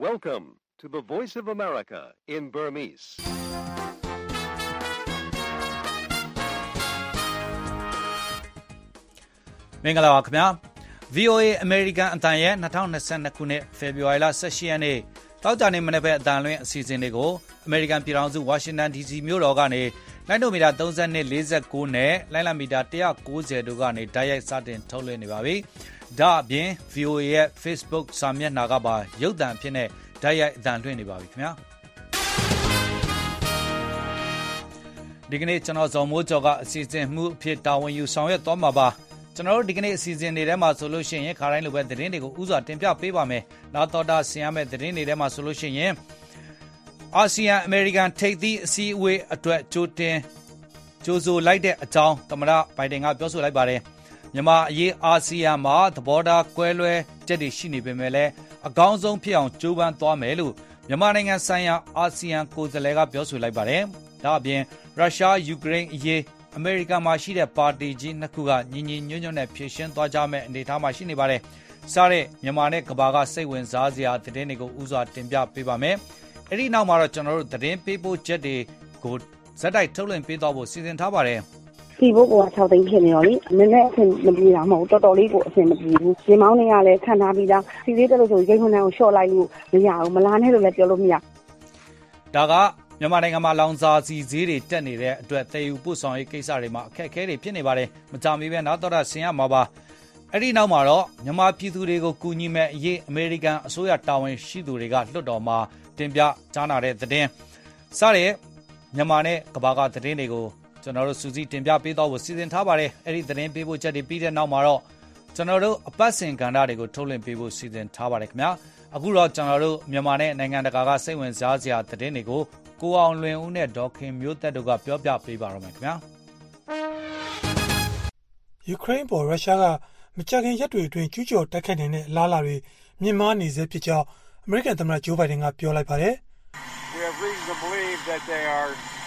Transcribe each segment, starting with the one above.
Welcome to the Voice of America in Burmese. ။မင်္ဂလာပါခင်ဗျာ။ VOA American အတန်ရဲ့2022ခုနှစ်ဖေဖော်ဝါရီလ18ရက်နေ့တောက်ကြနေမနေ့ပဲအတန်လွှင့်အစီအစဉ်တွေကို American ပြည်ထောင်စု Washington DC မြို့တော်ကနေလိုင်းဒိုမီတာ32 49နဲ့လိုင်းလံမီတာ190တို့ကနေဓာတ်ရိုက်စတင်ထုတ်လွှင့်နေပါပြီ။ဒါအပြင် VOA ရဲ့ Facebook စာမျက်နှာကပါရုပ်သံအဖြစ်နဲ့ဓာတ်ရိုက်အတန်လွှင့်နေပါပြီခင်ဗျာ။ဒီကနေ့ကျွန်တော်ဇော်မိုးကျော်ကအစီအစဉ်မှုအဖြစ်တာဝန်ယူဆောင်ရွက်သွားမှာပါ။ကျွန်တော်တို့ဒီကနေ့အစီအစဉ်တွေထဲမှာဆိုလို့ရှိရင်ခါတိုင်းလိုပဲသတင်းတွေကိုဥစွာတင်ပြပေးပါမယ်။နောက်တော့ဆင်ရမယ့်သတင်းတွေထဲမှာဆိုလို့ရှိရင်အာဆီယံအမေရိကန်ထိပ်သီးအစည်းအဝေးအတွက်ကြိုဆိုလိုက်တဲ့အကြောင်းသမ္မတဘိုင်ဒန်ကပြောဆိုလိုက်ပါတယ်။မြန်မာအရေးအာဆီယံမှာသဘောထားကွဲလွဲချက်တွေရှိနေပေမဲ့လည်းအကောင်းဆုံးဖြစ်အောင်ကြိုးပမ်းသွားမယ်လို့မြန်မာနိုင်ငံဆိုင်ရာအာဆီယံကိုယ်စားလှယ်ကပြောဆိုလိုက်ပါတယ်။ဒါအပြင်ရုရှားယူကရိန်းအရေးအမေရိကန်မှာရှိတဲ့ပါတီကြီးနှစ်ခုကညီညီညွတ်ညွတ်နဲ့ဖြည့်ရှင်းသွားကြမယ့်အနေအထားမှာရှိနေပါတယ်။စားတဲ့မြန်မာနဲ့ကဘာကစိတ်ဝင်စားစရာသတင်းတွေကိုဥစွာတင်ပြပေးပါမယ်။အဲ့ဒီနောက်မှာတော့ကျွန်တော်တို့သတင်းပေးပို့ချက်တွေကိုဇက်တိုက်ထုတ်လွှင့်ပေးသွားဖို့စီစဉ်ထားပါတယ်။စီဘုတ်က6သိန်းဖြစ်နေတော့လေနည်းနည်းအဆင်မပြေတာမဟုတ်တော်တော်လေးကိုအဆင်မပြေဘူး။ဒီမောင်းတွေကလည်းခံထားပြီးသားစီလေးတက်လို့ဆိုရိတ်ခွန်းတန်းကိုရှော့လိုက်လို့မရဘူးမလာနဲ့လို့လည်းပြောလို့မရ။ဒါကမြန်မာနိုင်ငံမှာလောင်စာဆီဈေးတွေတက်နေတဲ့အတွက်တည်ယူပို့ဆောင်ရေးကိစ္စတွေမှာအခက်အခဲတွေဖြစ်နေပါတယ်။မကြမီပဲနောက်တော့ဆင်ရမှာပါ။အဲ့ဒီနောက်မှာတော့မြန်မာပြည်သူတွေကိုကူညီမဲ့အရေးအမေရိကန်အစိုးရတာဝန်ရှိသူတွေကလွှတ်တော်မှာတင်ပြကြားနာတဲ့သတင်းစတဲ့မြန်မာနဲ့ကဘာကသတင်းတွေကိုကျွန်တော်တို့စူးစီးတင်ပြပေးတော့ဖို့စီစဉ်ထားပါတယ်။အဲ့ဒီသတင်းပေးဖို့ချက်တွေပြီးတဲ့နောက်မှာတော့ကျွန်တော်တို့အပတ်စဉ်ကဏ္ဍတွေကိုထုတ်လွှင့်ပေးဖို့စီစဉ်ထားပါတယ်ခင်ဗျာ။အခုတော့ကျွန်တော်တို့မြန်မာနဲ့နိုင်ငံတကာကစိတ်ဝင်စားစရာသတင်းတွေကိုကိုအောင်လွင်ဦးနဲ့ဒေါခင်မျိုးသက်တို့ကပြောပြပေးပါတော့မယ်ခင်ဗျာ။ယူကရိန်းပေါ်ရုရှားကမကြာခင်ရက်တွေအတွင်းကျူးကျော်တိုက်ခိုက်နေတဲ့အလားအလာတွေမြင့်မားနေစေဖြစ်ကြောင်းအမေရိကန်သမ္မတဂျိုးဘိုင်ဒန်ကပြောလိုက်ပါတယ်။ We have reason to believe that they are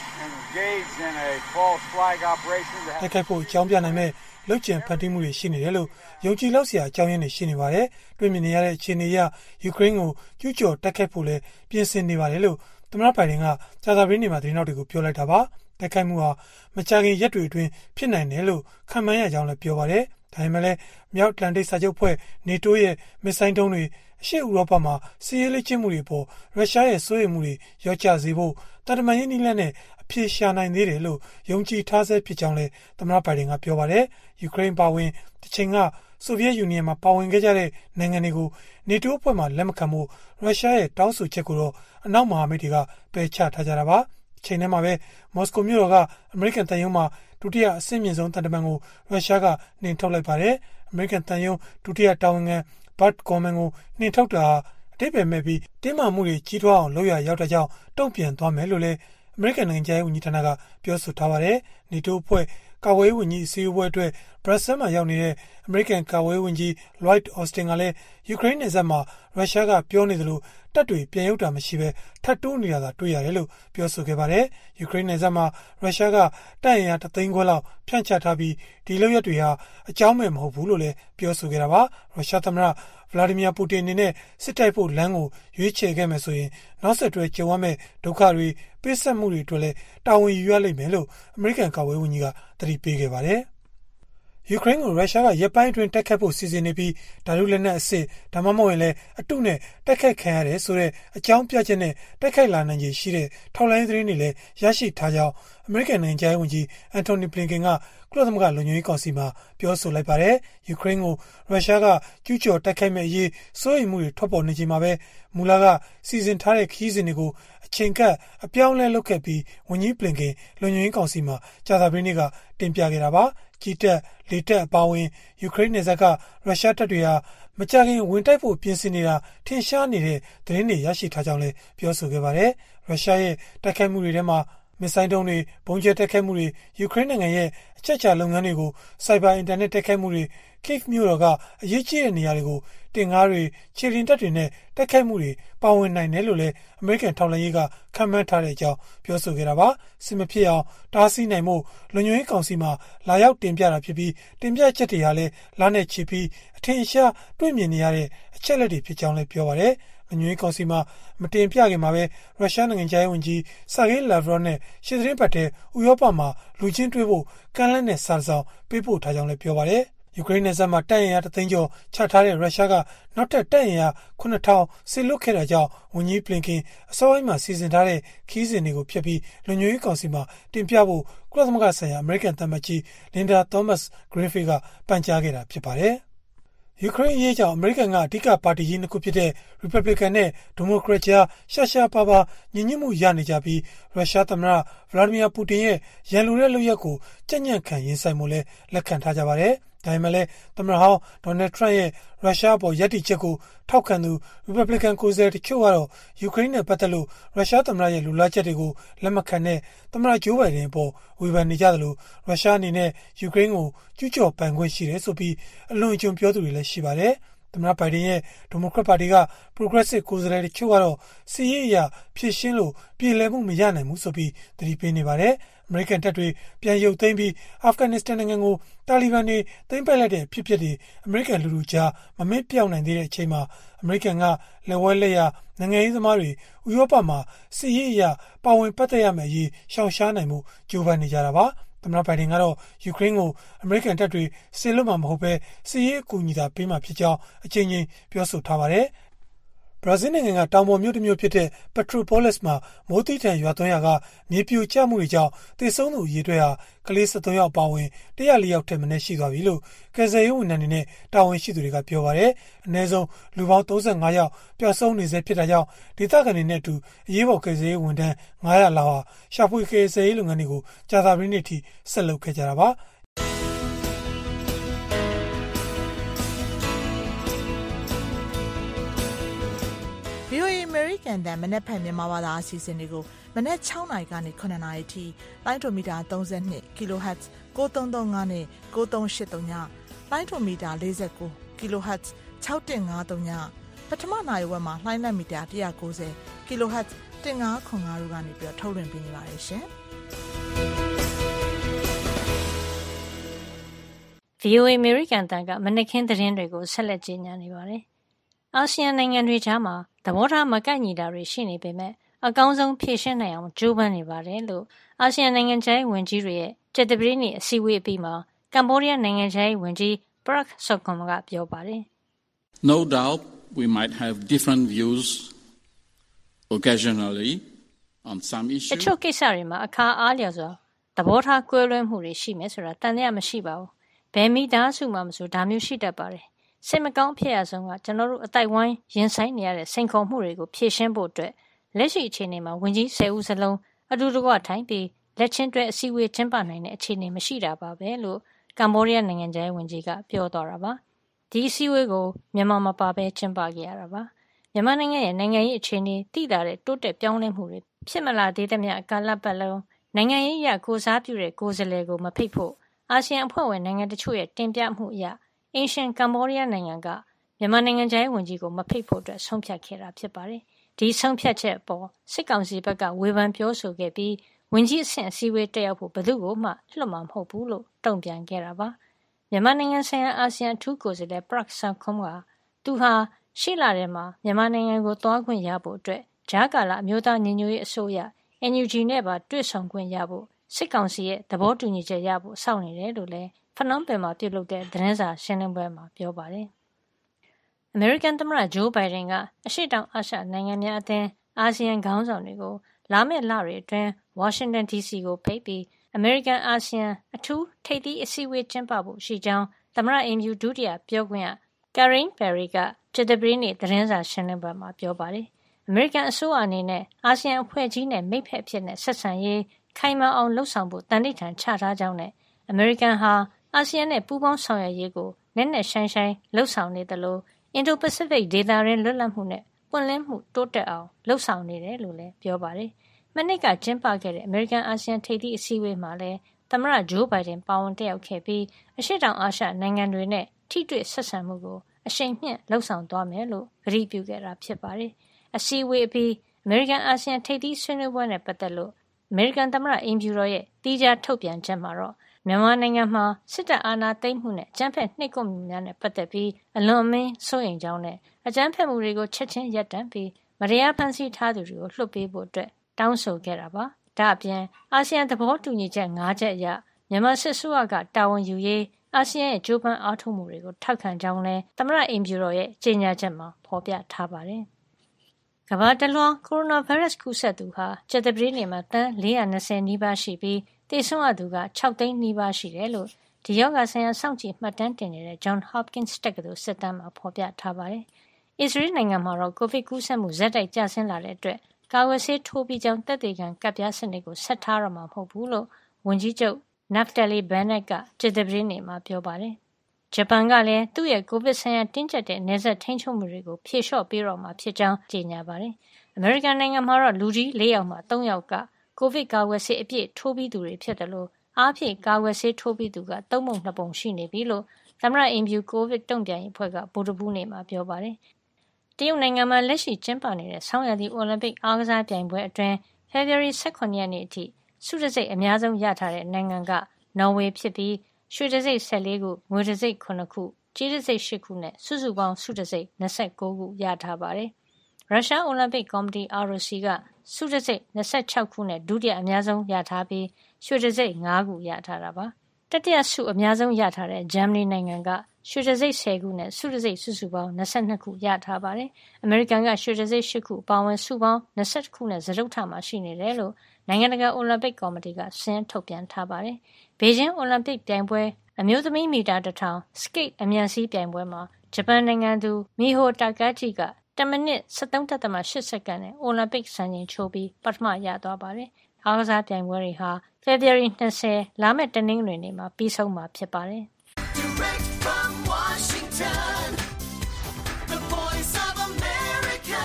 engaged in a false flag operation. တိုက်ခိုက်ဖို့အကြောင်းပြနိုင်မဲ့လုပ်ကြံဖန်တီးမှုတွေရှိနေတယ်လို့ယုံကြည်လောက်စရာအကြောင်းရင်းတွေရှိနေပါတယ်။တွေ့မြင်နေရတဲ့အခြေအနေအရယူကရိန်းကိုကျူးကျော်တိုက်ခိုက်ဖို့လည်းပြင်ဆင်နေပါတယ်လို့သမ္မတဘိုင်ဒန်ကကြာသပတေးနေ့မှာသတင်းထောက်တွေကိုပြောလိုက်တာပါ။တိုက်ခိုက်မှုဟာမကြာခင်ရက်တွေအတွင်းဖြစ်နိုင်တယ်လို့ခန့်မှန်းရကြောင်းလည်းပြောပါတယ်။ဒါပေမဲ့လည်းမြောက်အတ္တလန္တိတ်စာချုပ်ဖွဲ့ NATO ရဲ့မစ်ဆိုင်းဒုံးတွေအရှေ့ဥရောပမှာစစ်ရေးလေ့ကျင့်မှုတွေပေါ်ရုရှားရဲ့စိုးရိမ်မှုတွေရောကျစေဖို့တန်တမာရေးနည်းလမ်းနဲ့အပြေရှာနိုင်သေးတယ်လို့ယုံကြည်ထားဆဲဖြစ်ကြောင်းလည်းသမ္မတဘိုင်ဒန်ကပြောပါတယ်။ယူကရိန်းပါဝင်တစ်ချိန်ကဆိုဗီယက်ယူနီယံမှာပါဝင်ခဲ့ကြတဲ့နိုင်ငံတွေကို NATO အဖွဲ့မှလက်မခံဖို့ရုရှားရဲ့တောင်းဆိုချက်ကိုတော့အနောက်မဟာမိတ်တွေကပယ်ချထားကြတာပါ။အချိန်ထဲမှာပဲမော်စကိုမြို့တော်ကအမေရိကန်တန်ယုံမှာဒုတိယအဆင့်မြင့်ဆုံးတန်တမန်ကိုရုရှားကနှင်ထုတ်လိုက်ပါတယ်။အမေရိကန်တန်ယုံဒုတိယတာဝန်ခံဘတ်ကော်မန်ကိုနှင်ထုတ်တာအတိတ်ပဲမဲ့ပြီးတင်းမာမှုတွေကြီးထွားအောင်လုပ်ရရောက်တဲ့ကြောင့်တုံ့ပြန်သွားမယ်လို့လည်းအမေရိကန်နိုင်ငံခြားရေးဝန်ကြီးဌာနကပြောဆိုထားပါတယ်။ NATO အဖွဲ့ကာကွယ်ရေးဝန်ကြီးအစည်းအဝေးအတွက်ဘရပ်ဆဲမှာရောက်နေတဲ့အမေရိကန်ကာကွယ်ရေးဝန်ကြီး Lloyd Austin ကလည်းယူကရိန်းနယ်စပ်မှာရုရှားကပြောနေသလိုတပ်တွေပြန်ရုပ်တာမရှိဘဲထပ်တိုးနေတာသာတွေ့ရတယ်လို့ပြောဆိုခဲ့ပါတယ်။ယူကရိန်းနယ်စပ်မှာရုရှားကတပ်အင်အား3သိန်းခွဲလောက်ဖြန့်ချထားပြီးဒီလုပ်ရက်တွေဟာအကြောင်းမဲ့မဟုတ်ဘူးလို့လည်းပြောဆိုခဲ့တာပါ။ရုရှားသမ္မတဗလာဒီမီယာပူတင်အနေနဲ့စစ်တိုက်ဖို့လမ်းကိုရွေးချယ်ခဲ့မယ်ဆိုရင်နောက်ဆက်တွဲကြုံရမယ့်ဒုက္ခတွေပေးဆက်မှုတွေအတွက်လည်းတာဝန်ယူရလိမ့်မယ်လို့အမေရိကန်ကာကွယ်ရေးဝန်ကြီးကသတိပေးခဲ့ပါတယ်။ယူကရိန်းကိုရုရှားကရပ်ပိုင်းအတွင်းတိုက်ခတ်ဖို့စီစဉ်နေပြီးဓာတုလက်နက်အစစ်ဒါမှမဟုတ်ရင်လည်းအတုနဲ့တိုက်ခိုက်ခံရတယ်ဆိုတဲ့အကြောင်းပြချက်နဲ့တိုက်ခိုက်လာနိုင်ခြေရှိတဲ့ထောက်လှမ်းရေးသတင်းတွေလည်းရရှိထားကြောင်းအမေရိကန်နိုင်ငံခြားရေးဝန်ကြီးအန်တိုနီဘလင်ကန်ကကုလသမဂ္ဂလုံခြုံရေးကောင်စီမှာပြောဆိုလိုက်ပါတယ်။ယူကရိန်းကိုရုရှားကကျူးကျော်တိုက်ခိုက်မဲ့အရေးစိုးရိမ်မှုတွေထွက်ပေါ်နေချိန်မှာပဲမူလကစီစဉ်ထားတဲ့ခရီးစဉ်တွေကိုအချိန်ကပ်အပြောင်းလဲလုပ်ခဲ့ပြီးဝန်ကြီးဘလင်ကန်လုံခြုံရေးကောင်စီမှာကြာသပတေးနေ့ကတင်ပြခဲ့တာပါ။ကြီးတက်လေတက်အပါအဝင်ယူကရိန်းနယ်စပ်ကရုရှားတပ်တွေဟာမကြာခင်ဝင်တိုက်ဖို့ပြင်ဆင်နေတာထင်ရှားနေတဲ့သတင်းတွေရရှိထားကြောင်းလည်းပြောဆိုခဲ့ပါတယ်။ရုရှားရဲ့တိုက်ခိုက်မှုတွေထဲမှာမစ်ဆိုင်းဒုံးတွေဘုံကျဲတိုက်ခိုက်မှုတွေယူကရိန်းနိုင်ငံရဲ့အချက်အခြာလုပ်ငန်းတွေကိုစိုက်ဘာအင်တာနက်တိုက်ခိုက်မှုတွေကိဗ်မြို့တော်ကအရေးကြီးတဲ့နေရာတွေကိုတင်ကားတွေခြေလျင်တပ်တွေနဲ့တိုက်ခိုက်မှုတွေပါဝင်နိုင်တယ်လို့လည်းအမေရိကန်ထောက်လှမ်းရေးကခန့်မှန်းထားတဲ့အကြောင်းပြောဆိုခဲ့တာပါစစ်မဖြစ်အောင်တားဆီးနိုင်မှုလုံခြုံရေးကောင်စီမှာလာရောက်တင်ပြတာဖြစ်ပြီးတင်ပြချက်တွေဟာလည်းလာနဲ့ချီပြီးအထင်ရှားတွေ့မြင်နေရတဲ့အချက်လက်တွေဖြစ်ကြောင်းလည်းပြောပါတယ်လုံခြုံရေးကောင်စီမှာမတင်ပြခင်မှာပဲရုရှားနိုင်ငံခြားရေးဝန်ကြီးဆာဂေးလာဗရော့နဲ့ရှစ်သတင်းပတ်ထဲဥရောပမှာလူချင်းတွေ့ဖို့ကမ်းလှမ်းတဲ့စာဆောင်ပေးပို့ထားကြောင်းလည်းပြောပါတယ်ယူကရိန်းနယ်စပ်မှာတပ်အင်အားတသိန်းကျော်ချထားတဲ့ရုရှားကနောက်ထပ်တပ်အင်အား 9,000 စေလွှတ်ခဲ့တာကြောင့်ဝန်ကြီးဘလင်ကန်အစောပိုင်းမှာစီစဉ်ထားတဲ့ခီးစဉ်တွေကိုဖျက်ပြီးလုံခြုံရေးကောင်စီမှာတင်ပြဖို့ကုလသမဂ္ဂဆိုင်ရာအမေရိကန်သံအမတ်ကြီးလင်ဒါသောမတ်စ်ဂရင်းဖီးကပန်ကြားခဲ့တာဖြစ်ပါတယ်ယူကရိန်းအရေးကြောင့်အမေရိကန်ကအဓိကပါတီကြီးနှစ်ခုဖြစ်တဲ့ Republican နဲ့ Democrat ကြားရှားပါးညီညွတ်မှုရနေကြပြီးရုရှားသမ္မတဗလာဒီမီယာပူတင်ရဲ့ရန်လိုတဲ့လုပ်ရပ်ကိုကြံ့ကြံ့ခံရင်ဆိုင်မှုလဲလက်ခံထားကြပါတယ်။ဒါပေမဲ့လည်းသမ္မတဟောင်းဒေါ်နယ်ထရန့်ရဲ့ရုရှားအပေါ်ယက်တီချက်ကိုထောက်ခံသူ Republican ကိုယ်စားလှယ်တချို့ကတော့ယူကရိန်းနဲ့ပတ်သက်လို့ရုရှားသမ္မတရဲ့လူလားချက်တွေကိုလက်မခံတဲ့သမ္မတဂျိုးဘိုင်ဒန်အပေါ်ဝေဖန်နေကြသလိုရုရှားအနေနဲ့ယူကရိန်းကိုကျူးကျော်ပိုင်ခွင့်ရှိတယ်ဆိုပြီးအလွန်အကျွံပြောသူတွေလည်းရှိပါတယ်။သမ္မတဘိုင်ဒန်ရဲ့ဒီမိုကရက်ပါတီက Progressive ကိုယ်စားလှယ်တချို့ကတော့စီးရေးအရာဖြည့်ရှင်းလို့ပြည်လည်မှုမရနိုင်ဘူးဆိုပြီးသတိပေးနေပါတယ်။အမေရိကန်တပ်တွေပြန်ရုပ်သိမ်းပြီးအာဖဂန်နစ္စတန်နိုင်ငံကိုတာလီဘန်တွေသိမ်းပိုက်လိုက်တဲ့အဖြစ်အပျက်တွေအမေရိကန်လူထုကြားမမင်းပြောင်းနိုင်သေးတဲ့အချိန်မှာအမေရိကန်ကလက်ဝဲလက်ရနိုင်ငံရေးသမားတွေဥရောပမှာစီးရေးအရာပါဝင်ပတ်သက်ရမယ့်အရေးရှောင်ရှားနိုင်မှုကြိုးပမ်းနေကြတာပါ။သမ္မတဘိုင်ဒန်ကတော့ယူကရိန်းကိုအမေရိကန်တပ်တွေဆေလွတ်မှာမဟုတ်ဘဲစီးရေးအကူအညီသာပေးမှာဖြစ်ကြောင်းအချိန်ချင်းပြောဆိုထားပါတယ်။ဘရာဇီးနိုင်ငံကတောင်ပေါ်မြို့တစ်မြို့ဖြစ်တဲ့ Petropolis မှာမိုးတိထန်ရွာသွန်းရာကမြေပြိုကျမှုတွေကြောင့်သေဆုံးသူအရေအတွက်ဟာကလေး73ယောက်ပါဝင်104ယောက်ထက်မနည်းရှိသွားပြီလို့ကယ်ဆယ်ရေးဝန်ထမ်းတွေနဲ့တာဝန်ရှိသူတွေကပြောပါတယ်။အနည်းဆုံးလူပေါင်း35ယောက်ပျောက်ဆုံးနေဆဲဖြစ်တာကြောင့်ဒေသခံတွေနဲ့အတူအရေးပေါ်ကယ်ဆယ်ရေးဝန်ထမ်း900လောက်ဟာရှာဖွေကယ်ဆယ်ရေးလုပ်ငန်းတွေကိုကြာသပတေးနေ့ထိဆက်လုပ်ခဲ့ကြတာပါ။ VOA American တန်မနက်ဖြန်မြန်မာဘာသာအစီအစဉ်တွေကိုမနက်6နာရီကနေ9နာရီထိလိုင်းဒိုမီတာ32 kHz 9335နဲ့9383ညလိုင်းဒိုမီတာ49 kHz 6153ညပထမနာရီဝက်မှာလိုင်းလက်မီတာ190 kHz 1505တို့ကနေပြီးထုတ်လွှင့်ပေးနေပါတယ်ရှင်။ VOA American တန်ကမနက်ခင်းသတင်းတွေကိုဆက်လက်ကြီးညာနေပါတယ်။အာဆီယံနိုင်ငံတွေကြားမှာသဘောထားမကိုက်ညီတာတွေရှိနေပေမဲ့အကောင်းဆုံးဖြေရှင်းနိုင်အောင်ကြိုးပမ်းနေပါတယ်လို့အာဆီယံနိုင်ငံခြားရေးဝန်ကြီးတွေရဲ့ကြာသပတေးနေ့အစည်းအဝေးအပြီးမှာကမ္ဘောဒီးယားနိုင်ငံခြားရေးဝန်ကြီး Prak Sokhonn ကပြောပါတယ်။ No doubt we might have different views occasionally on some issues. တချို့ကိစ္စတွေမှာအခါအားလျော်စွာသဘောထားကွဲလွဲမှုတွေရှိမယ်ဆိုတာတန်တရားမရှိပါဘူး။ဘယ်မိသားစုမှမဆိုဒါမျိုးရှိတတ်ပါတယ်။စိတ်မကောင်းဖြစ်ရဆုံးကကျွန်တော်တို့အတိုက်ဝိုင်းရင်ဆိုင်နေရတဲ့စိန်ခေါ်မှုတွေကိုဖြေရှင်းဖို့အတွက်လက်ရှိအခြေအနေမှာဝန်ကြီး10ဦးစလုံးအတူတကွထိုင်ပြီးလက်ချင်းတွဲအစည်းအဝေးကျင်းပနိုင်တဲ့အခြေအနေမရှိတာပါပဲလို့ကမ္ဘောဒီးယားနိုင်ငံခြားရေးဝန်ကြီးကပြောသွားတာပါ။ဒီအစည်းအဝေးကိုမြန်မာမပါဘဲကျင်းပခဲ့ရတာပါ။မြန်မာနိုင်ငံရဲ့နိုင်ငံရေးအခြေအနေတိလာတဲ့တိုးတက်ပြောင်းလဲမှုတွေဖြစ်မလာသေးသမျှကာလပတ်လုံးနိုင်ငံရေးအရကိုစားပြုတဲ့ကိုယ်စားလှယ်ကိုမဖိတ်ဖို့အာဆီယံအဖွဲ့ဝင်နိုင်ငံတချို့ရဲ့တင်ပြမှုအရအင်ရှင်ကမ္ဘောဒီးယားနိုင်ငံကမြန်မာနိုင်ငံခြားရေးဝန်ကြီးကိုမဖိတ်ဖို့အတွက်ဆုံးဖြတ်ခဲ့တာဖြစ်ပါတယ်။ဒီဆုံးဖြတ်ချက်အပေါ်စစ်ကောင်စီဘက်ကဝေဖန်ပြောဆိုခဲ့ပြီးဝန်ကြီးအဆင့်အစည်းအဝေးတက်ရောက်ဖို့ဘယ်သူ့ကိုမှလွှတ်မှာမဟုတ်ဘူးလို့တုံ့ပြန်ခဲ့တာပါ။မြန်မာနိုင်ငံဆိုင်ရာအာဆီယံအထူးကိုယ်စားလှယ် Prak Sokhonn ကသူဟာရှေ့လထဲမှာမြန်မာနိုင်ငံကိုသွားခွင့်ရဖို့အတွက်ဂျာကာလာအမျိုးသားညီညွတ်ရေးအစိုးရ NUG နဲ့ပါတွေ့ဆုံခွင့်ရဖို့စစ်ကောင်စီရဲ့သဘောတူညီချက်ရဖို့စောင့်နေတယ်လို့လည်းဖနွန်ပင်မှာပြုလုပ်တဲ့သတင်းစာရှင်းလင်းပွဲမှာပြောပါတယ်။ အမေရိကန်သမ္မတဂျိုးဘိုင်ဒန်ကအရှေ့တောင်အာရှနိုင်ငံများအသင်းအာဆီယံခေါင်းဆောင်တွေကိုလာမယ့်လတွေအတွင်းဝါရှင်တန် DC ကိုဖိတ်ပြီးအမေရိကန်အာဆီယံအထူးထိပ်သီးအစည်းအဝေးကျင်းပဖို့ရှိကြောင်းသမ္မတအိမ်ဖြူဒုတိယပြောခွင့်ရ Karine Perry ကကြာသပတေးနေ့သတင်းစာရှင်းလင်းပွဲမှာပြောပါတယ်။အမေရိကန်အစိုးရအနေနဲ့အာဆီယံအဖွဲ့ကြီးနဲ့မိတ်ဖက်အဖြစ်နဲ့ဆက်ဆံရေးခိုင်မာအောင်လှုပ်ဆောင်ဖို့တန်ဋိဌာန်ချထားကြောင်းနဲ့အမေရိကန်ဟာအာဆီယံနဲ့ပူးပေါင်းဆောင်ရွက်ရေးကိုနက်နက်ရှိုင်းရှိုင်းလှုပ်ဆောင်နေသလိုအင်ဒိုပစိဖိတ်ဒေသတွင်းလွတ်လပ်မှုနဲ့ပွင့်လင်းမှုတိုးတက်အောင်လှုပ်ဆောင်နေတယ်လို့လည်းပြောပါတယ်။မနှစ်ကကျင်းပခဲ့တဲ့အမေရိကန်အာဆီယံထိပ်သီးအစည်းအဝေးမှာလည်းသမ္မတဂျိုးဘိုင်ဒန်ပါဝင်တက်ရောက်ခဲ့ပြီးအရှေ့တောင်အာရှနိုင်ငံတွေနဲ့ထိတွေ့ဆက်ဆံမှုကိုအရှိန်မြှင့်လှုပ်ဆောင်သွားမယ်လို့ကတိပြုခဲ့တာဖြစ်ပါတယ်။အစည်းအဝေးအပြီးအမေရိကန်အာဆီယံထိပ်သီးဆွေးနွေးပွဲနဲ့ပတ်သက်လို့အမေရိကန်သမ္မတအိမ်ဖြူတော်ရဲ့တီးခြားထုတ်ပြန်ချက်မှာတော့မြန်မာနိုင်ငံမှာစစ်တပ်အာဏာသိမ်းမှုနဲ့အကြမ်းဖက်နှိပ်ကွပ်မှုများနဲ့ပတ်သက်ပြီးအလွန်အမင်းစိုးရိမ်ကြောင်းနဲ့အကြမ်းဖက်မှုတွေကိုချက်ချင်းရပ်တန့်ပြီးမတရားဖမ်းဆီးထားသူတွေကိုလွှတ်ပေးဖို့အတွက်တောင်းဆိုခဲ့တာပါ။ဒါ့အပြင်အာဆီယံသဘောတူညီချက်၅ချက်အရမြန်မာစစ်ဆိုးရကတာဝန်ယူရေးအာဆီယံရဲ့ကြိုးပမ်းအားထုတ်မှုတွေကိုထောက်ခံကြောင်းလည်းသမ္မတအိမ်ဖြူတော်ရဲ့ကြေညာချက်မှာဖော်ပြထားပါတယ်။ကမ္ဘာတလွှားကိုရိုနာဗိုင်းရပ်စ်ကူးစက်သူဟာကြာသပတေးနေ့မှာသန်း420နီးပါးရှိပြီးသေဆုံးရသူက6သိန်းနီးပါးရှိတယ်လို့ဒီရောဂါဆိုင်ရာစောင့်ကြည့်မှတ်တမ်းတင်နေတဲ့ Johns Hopkins တက္ကသိုလ်စစ်တမ်းမှာဖော်ပြထားပါတယ်။အစ္စရေးနိုင်ငံမှာတော့ကိုဗစ်ကူးစက်မှုဇက်တိုက်ကျဆင်းလာတဲ့အတွက်ကာကွယ်ဆေးထိုးပြီးကြောင်းသက်သေခံကပ်ပြားစနစ်ကိုဆက်ထားရမှာမဟုတ်ဘူးလို့ဝန်ကြီးချုပ် Naftali Bennett ကကြာသပတေးနေ့မှာပြောပါတယ်။ဂျပန်ကလည်းသူ့ရဲ့ကိုဗစ်ဆိုင်ရာတင်းကျပ်တဲ့နယ်စပ်ထိန်းချုပ်မှုတွေကိုဖြေလျှော့ပေးတော့မှာဖြစ်ကြောင်းကြေညာပါတယ်။အမေရိကန်နိုင်ငံမှာတော့လူကြီး4ယောက်မှာ3ယောက်ကကိုဗစ်ကာကွယ်ဆေးအပြည့်ထိုးပြီးသူတွေဖြစ်တယ်လို့အားဖြင့်ကာကွယ်ဆေးထိုးပြီးသူက3ပုံ2ပုံရှိနေပြီလို့သမ္မတအိမ်ဖြူကိုဗစ်တုံ့ပြန်ရေးအဖွဲ့ကဗုဒ္ဓဟူးနေ့မှာပြောပါတယ်။တရုတ်နိုင်ငံမှာလက်ရှိကျင်းပနေတဲ့ဆောင်းရာသီအိုလံပစ်အားကစားပြိုင်ပွဲအတွင်းဖေဖော်ဝါရီ18ရက်နေ့အထိဆုတံဆိပ်အများဆုံးရထားတဲ့နိုင်ငံကနော်ဝေဖြစ်ပြီးရွှေတံဆိပ်14ခုငွေတံဆိပ်9ခုကြေးတံဆိပ်10ခုနဲ့စုစုပေါင်းဆုတံဆိပ်29ခုရထားပါတယ်။ရုရှားအိုလံပစ်ကော်မတီ ROC ကဆုတံဆိပ်26ခုနဲ့ဒုတိယအများဆုံးရထားပြီးရွှေတံဆိပ်5ခုရထားတာပါ။တတိယဆုအများဆုံးရထားတဲ့ဂျာမနီနိုင်ငံကရွှေတံဆိပ်10ခုနဲ့ဆုတံဆိပ်စုစုပေါင်း22ခုရထားပါတယ်။အမေရိကန်ကရွှေတံဆိပ်10ခုပါဝင်စုပေါင်း20ခုနဲ့စတုတ္ထမှာရှိနေတယ်လို့နိုင်ငံတကာအိုလံပစ်ကော်မတီကစာရင်းထုတ်ပြန်ထားပါတယ်။ဘေဂျင်းအိုလံပစ်ပြိုင်ပွဲအမျိုးသမီးမီတာ1000စကိတ်အမြန်စီးပြိုင်ပွဲမှာဂျပန်နိုင်ငံသူမီဟိုတာကာဂျီက10မိနစ် 13.8 စက္ကန့်နဲ့အိုလံပစ်စံချိန်ချိုးပြီးပထမရသွားပါတယ်။အားကစားပြိုင်ပွဲတွေဟာဖေဖော်ဝါရီ20လာမယ့်တနင်္ဂနွေနေ့မှာပြီးဆုံးမှာဖြစ်ပါတယ်။ Direct from Washington, the voice of America,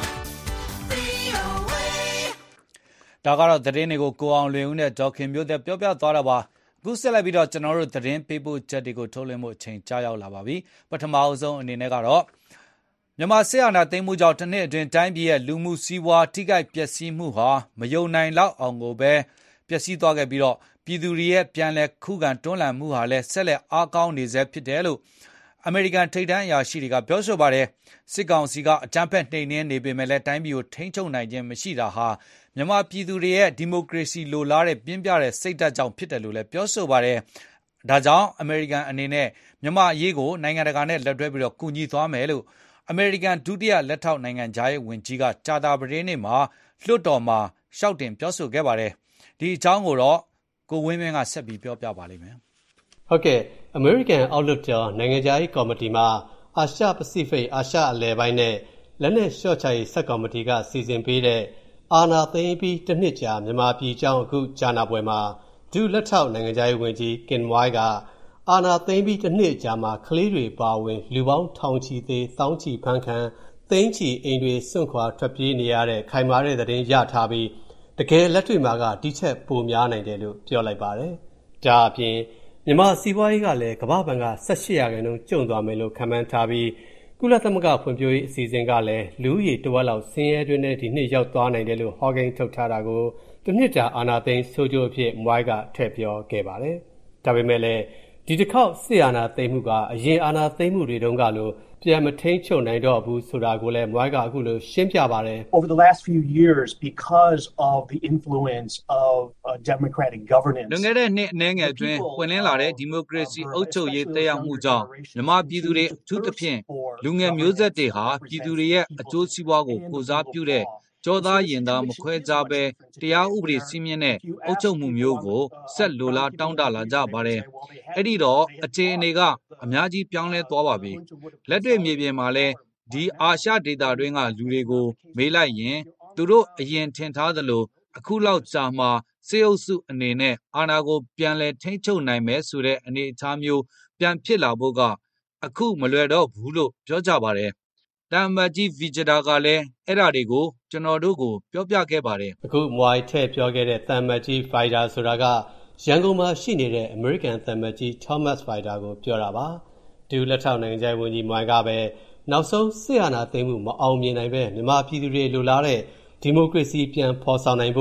VOA. ဒါကတော့သတင်းတွေကိုကိုအောင်လွင်ဦးနဲ့ဒေါက်ခင်မျိုးသက်ပြောပြသွားတာပါ။အခုဆက်လက်ပြီးတော့ကျွန်တော်တို့သတင်းပေးပို့ချက်တွေကိုထုတ်လွှင့်မှုအချိန်ကြာရောက်လာပါပြီ။ပထမအဆုံးအနေနဲ့ကတော့မြန်မာစစ်အာဏာသိမ်းမှုကြောင့်တစ်နှစ်အတွင်းတိုင်းပြည်ရဲ့လူမှုစီးပွားထိခိုက်ပျက်စီးမှုဟာမယုံနိုင်လောက်အောင်ကိုပဲပျက်စီးသွားခဲ့ပြီးတော့ပြည်သူတွေရဲ့ပြန်လည်ခုခံတွန်းလှန်မှုဟာလည်းဆက်လက်အားကောင်းနေဆဲဖြစ်တယ်လို့အမေရိကန်ထိပ်တန်းအရာရှိတွေကပြောဆိုပါတယ်စစ်ကောင်စီကအကြမ်းဖက်နှိမ်နင်းနေပေမဲ့လည်းတိုင်းပြည်ကိုထိန်းချုပ်နိုင်ခြင်းမရှိတာဟာမြန်မာပြည်သူတွေရဲ့ဒီမိုကရေစီလိုလားတဲ့ပြင်းပြတဲ့စိတ်ဓာတ်ကြောင့်ဖြစ်တယ်လို့လည်းပြောဆိုပါတယ်ဒါကြောင့်အမေရိကန်အနေနဲ့မြန်မာအရေးကိုနိုင်ငံတကာနဲ့လက်တွဲပြီးတော့ကူညီသွားမယ်လို့အမေရိကန်ဒုတိယလက်ထောက်နိုင်ငံခြားရေးဝန်ကြီးကကြာသပတေးနေ့မှာလွှတ်တော်မှာရှောက်တင်ပြောဆိုခဲ့ပါတယ်ဒီအကြောင်းကိုတော့ကိုဝင်းမင်းကဆက်ပြီးပြောပြပါလိမ့်မယ်ဟုတ်ကဲ့အမေရိကန်အောက်လွှတ်တော်နိုင်ငံခြားရေးကော်မတီမှာအာရှပစိဖိတ်အာရှအလယ်ပိုင်းနဲ့လက်နက်လျှော့ချရေးဆက်ကော်မတီကစီစဉ်ပေးတဲ့အာဏာသိမ်းပြီးတစ်နှစ်ကြာမြန်မာပြည်ကြောင်းအခုကြာနာပွဲမှာဒုလက်ထောက်နိုင်ငံခြားရေးဝန်ကြီးကင်ဝိုင်းကအာဏာသိမ်းပြီးတစ်နှစ်ကြာမှာကလေးတွေပါဝင်လူပေါင်းထောင်ချီသေးသောင်းချီဖမ်းခံသိန်းချီအိမ်တွေစွန့်ခွာထွက်ပြေးနေရတဲ့ခိုင်မာတဲ့သတင်းရထားပြီးတကယ်လက်တွေ့မှာကဒီချက်ပိုများနိုင်တယ်လို့ပြောလိုက်ပါတယ်။ဒါအပြင်မြန်မာစီးပွားရေးကလည်းကမ္ဘာ့ဘဏ်က18%ကျုံသွားမယ်လို့ခန့်မှန်းထားပြီးကုလသမဂ္ဂဖွံ့ဖြိုးရေးအစီအစဉ်ကလည်းလူဦးရေတစ်ဝက်လောက်ဆင်းရဲတွင်းနဲ့ဒီနှစ်ရောက်သွားနိုင်တယ်လို့ဟောကိန်းထုတ်ထားတာကိုတစ်နှစ်တာအာဏာသိမ်းဆိုးကျိုးအဖြစ်မွိုင်းကထည့်ပြောခဲ့ပါတယ်။ဒါပေမဲ့လည်းဒီတစ်ခေါက်စစ်အာဏာသိမ်းမှုကအရင်အာဏာသိမ်းမှုတွေတုန်းကလိုပြန်မထိန်ချုပ်နိုင်တော့ဘူးဆိုတာကိုလည်းမွိုင်းကအခုလိုရှင်းပြပါတယ် Over the last few years because of the influence of democratic governance လွန်ခဲ့တဲ့နှစ်အနည်းငယ်အတွင်းပွင့်လင်းလာတဲ့ဒီမိုကရေစီအုပ်ချုပ်ရေးတည်ရောက်မှုကြောင့်မြန်မာပြည်သူတွေအထူးသဖြင့်လူငယ်မျိုးဆက်တွေဟာပြည်သူတွေရဲ့အကျိုးစီးပွားကိုကိုစားပြုတဲ့ကြောသားရင်သားမခွဲခြားပဲတရားဥပဒေစည်းမျဉ်းနဲ့အုပ်ချုပ်မှုမျိုးကိုဆက်လိုလားတောင်းတလာကြပါတယ်။အဲ့ဒီတော့အခြေအနေကအများကြီးပြောင်းလဲသွားပါပြီ။လက်တွေ့မြေပြင်မှာလဲဒီအာရှဒေသတွင်းကလူတွေကိုမေးလိုက်ရင်သူတို့အရင်ထင်ထားသလိုအခုလောက်ကြာမှစေအုပ်စုအနေနဲ့အာဏာကိုပြန်လဲထိန်းချုပ်နိုင်မယ်ဆိုတဲ့အနေအထားမျိုးပြန်ဖြစ်လာဖို့ကအခုမလွယ်တော့ဘူးလို့ပြောကြပါတယ်။တမ်မတ်ကြီးဗီဂျတာကလည်းအဲ့ဓာတွေကိုကျွန်တော်တို့ကိုပြောပြခဲ့ပါတယ်အခုမွိုင်းထည့်ပြောခဲ့တဲ့တမ်မတ်ကြီးဗိုင်ဒါဆိုတာကရန်ကုန်မှာရှိနေတဲ့အမေရိကန်တမ်မတ်ကြီးသောမတ်ဗိုင်ဒါကိုပြောတာပါဒုလက်ထောက်နိုင်ငံခြားရေးဝန်ကြီးမွိုင်းကပဲနောက်ဆုံးစစ်အာဏာသိမ်းမှုမအောင်မြင်နိုင်ပဲမြန်မာပြည်သူတွေလိုလားတဲ့ဒီမိုကရေစီပြန်ဖော်ဆောင်နိုင်ဖို့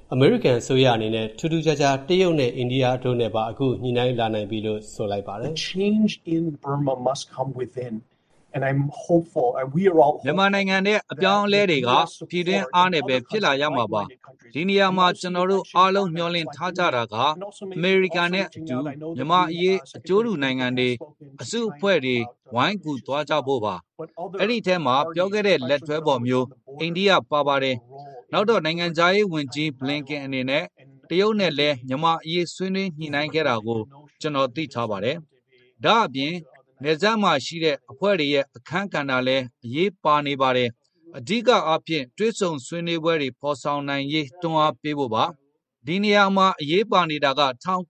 အမေရိကန်အစိုးရအနေနဲ့ထူးထူးခြားခြားတရုတ်နဲ့အိန္ဒိယတို့နဲ့ပါအခုညှိနှိုင်းလာနိုင်ပြီလို့ဆိုလိုက်ပါတယ် Change in Burma must come within. And I'm hopeful, and we are all မြန်မာနိုင်ငံရဲ့အပြောင်းအလဲတွေကပြည်တွင်းအားနဲ့ပဲဖြစ်လာရမှာပါဒီနေရာမှာကျွန်တော်တို့အားလုံးမျှော်လင့်ထားကြတာကအမေရိကန်နဲ့အတူမြန်မာအရေးအကျိုးတူနိုင်ငံတွေအစုအဖွဲ့တွေဝိုင်းကူသွားကြဖို့ပါအဲ့ဒီထဲမှာပြောခဲ့တဲ့လက်တွဲပေါ်မျိုးအိန္ဒိယပါပါတယ်နောက်တော့နိုင်ငံခြားရေးဝန်ကြီးဘလင်ကင်အနေနဲ့တရုတ်နဲ့လည်းမြန်မာအရေးဆွေးနွေးညှိနှိုင်းခဲ့တာကိုကျွန်တော်သိထားပါတယ်ဒါအပြင်နယ်စပ်မှာရှိတဲ့အဖွဲ့တွေရဲ့အခန်းကဏ္ဍလည်းအရေးပါနေပါတယ်အဓိကအားဖြင့်တွဲဆုံဆွေးနွေးပွဲတွေပေါ်ဆောင်နိုင်ရေးတွန်းအားပေးဖို့ပါဒီနေရာမှာအရေးပါနေတာက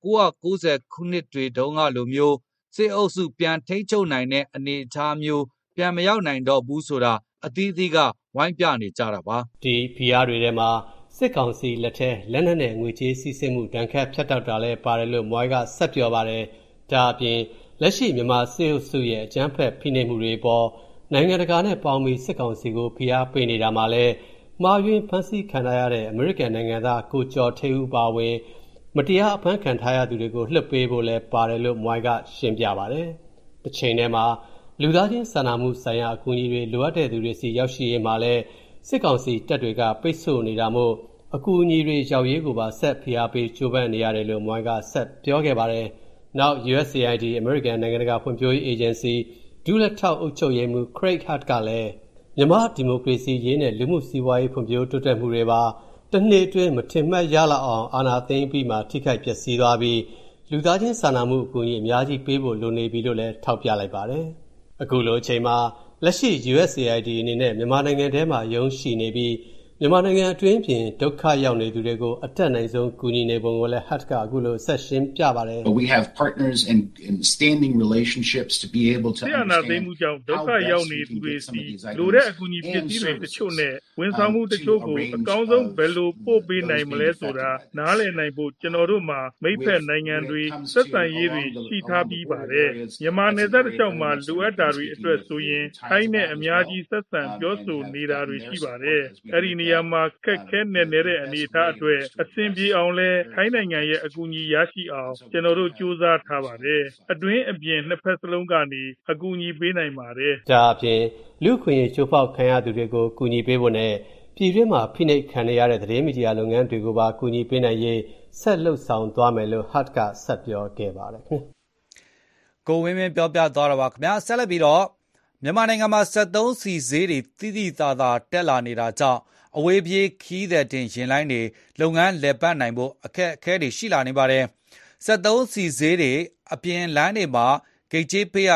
1990ခုနှစ်တွေတုန်းကလိုမျိုးစစ်အုပ်စုပြန်ထိန်းချုပ်နိုင်တဲ့အနေအထားမျိုးပြန်မရောက်နိုင်တော့ဘူးဆိုတာအသီးသီးကဝိုင်းပြနေကြတာပါဒီ PR တွေထဲမှာစစ်ကောင်စီလက်ထဲလက်နက်နဲ့ငွေကြေးစီးဆင်းမှုဒဏ်ခတ်ဖြတ်တောက်တာလည်းပါတယ်လို့မွိုင်းကဆက်ပြောပါတယ်ဒါအပြင်လက်ရှိမြန်မာစစ်အုပ်စုရဲ့အကြမ်းဖက်ဖိနှိပ်မှုတွေပေါ်နိုင်ငံတကာနဲ့ပေါင်းပြီးစစ်ကောင်စီကိုဖိအားပေးနေတာမှာလည်းမှားယွင်းဖန်ဆီးခံရတဲ့အမေရိကန်နိုင်ငံသားကိုကျော်ထေဦးပါဝင်မတရားအဖမ်းခံထားရသူတွေကိုလှုပ်ပေးဖို့လည်းပါတယ်လို့မွိုင်းကရှင်းပြပါတယ်။တစ်ချိန်တည်းမှာလူသားချင်းစာနာမှုဆိုင်ရာအကူအညီတွေလိုအပ်တဲ့သူတွေစီရောက်ရှိရေးမှာလည်းစစ်ကောင်စီတပ်တွေကပိတ်ဆို့နေတာမို့အကူအညီတွေရောက်ရေးကိုပါဆက်ဖိအားပေးကြိုးပမ်းနေရတယ်လို့မွိုင်းကဆက်ပြောခဲ့ပါတယ်။နောက် USAID အမေရိကန်နိုင်ငံတကာဖွံ့ဖြိုးရေးအေဂျင်စီဒူလက်ထောက်အုပ်ချုပ်ရေးမှူး Craig Hart ကလည်းမြန်မာဒီမိုကရေစီရေးနဲ့လူမှုစီးပွားရေးဖွံ့ဖြိုးတိုးတက်မှုတွေပါတစ်နှစ်အတွင်းမထင်မှတ်ရလောက်အောင်အာဏာသိမ်းပြီးမှထိခိုက်ပျက်စီးသွားပြီးလူသားချင်းစာနာမှုအကူအညီအများကြီးပေးဖို့လိုနေပြီလို့လည်းထောက်ပြလိုက်ပါတယ်။အခုလိုအချိန်မှာလက်ရှိ USAID အနေနဲ့မြန်မာနိုင်ငံထဲမှာယုံရှိနေပြီးမြန်မာနိုင်ငံအတွင်းပြင်ဒုက္ခရောက်နေသူတွေကိုအတက်နိုင်ဆုံးကူညီနေပုံကိုလည်း Hart ကအခုလိုဆက်ရှင်းပြပါတယ် We have partners and standing relationships to be able to ဆရာနာသိမှုကြောင့်ဒုက္ခရောက်နေသူတွေစီလိုတဲ့အကူအညီပစ္စည်းတွေတချို့နဲ့ဝန်ဆောင်မှုတချို့ကိုအကောင်းဆုံးဘယ်လိုပို့ပေးနိုင်မလဲဆိုတာနားလည်နိုင်ဖို့ကျွန်တော်တို့မှာမိဖက်နိုင်ငံတွေသက်ဆိုင်ရေးတွေရှိထားပြီးပါတယ်မြန်မာနယ်စပ်တစ်လျှောက်မှာလိုအပ်တာတွေအတွက်ဆိုရင်ထိုင်းနဲ့အများကြီးဆက်ဆံပြောဆိုနေတာတွေရှိပါတယ်အဲ့ဒီနေရာမှာခက်ခဲနေတဲ့အနေအထားအတွက်အဆင်ပြေအောင်လဲထိုင်းနိုင်ငံရဲ့အကူအညီရရှိအောင်ကျွန်တော်တို့စူးစမ်းထားပါတယ်အတွင်းအပြင်နှစ်ဖက်စလုံးကနေအကူအညီပေးနိုင်ပါတယ်ဒါအပြင်လူခွင့်ရေးချိုးဖောက်ခံရသူတွေကိုကူညီပေးဖို့နဲ့ပြည်တွင်းမှာဖိနှိပ်ခံရတဲ့သတင်းမီဒီယာလုပ်ငန်းတွေကိုပါကူညီပေးနိုင်ရေးဆက်လှုပ်ဆောင်သွားမယ်လို့ Hart ကဆက်ပြောခဲ့ပါတယ်ခင်ဗျကိုဝင်းမင်းပြောပြသွားတာပါခင်ဗျာဆက်လက်ပြီးတော့မြန်မာနိုင်ငံမှာ73စီဈေးတွေတိတိသာသာတက်လာနေတာကြောင့်အဝေးပြေးခီးတဲ့တင်ရင်လိုင်းတွေလုပ်ငန်းလည်ပတ်နိုင်ဖို့အခက်အခဲတွေရှိလာနေပါတယ်73စီဈေးတွေအပြင်လမ်းတွေမှာဂိတ်ကြေးပေးရ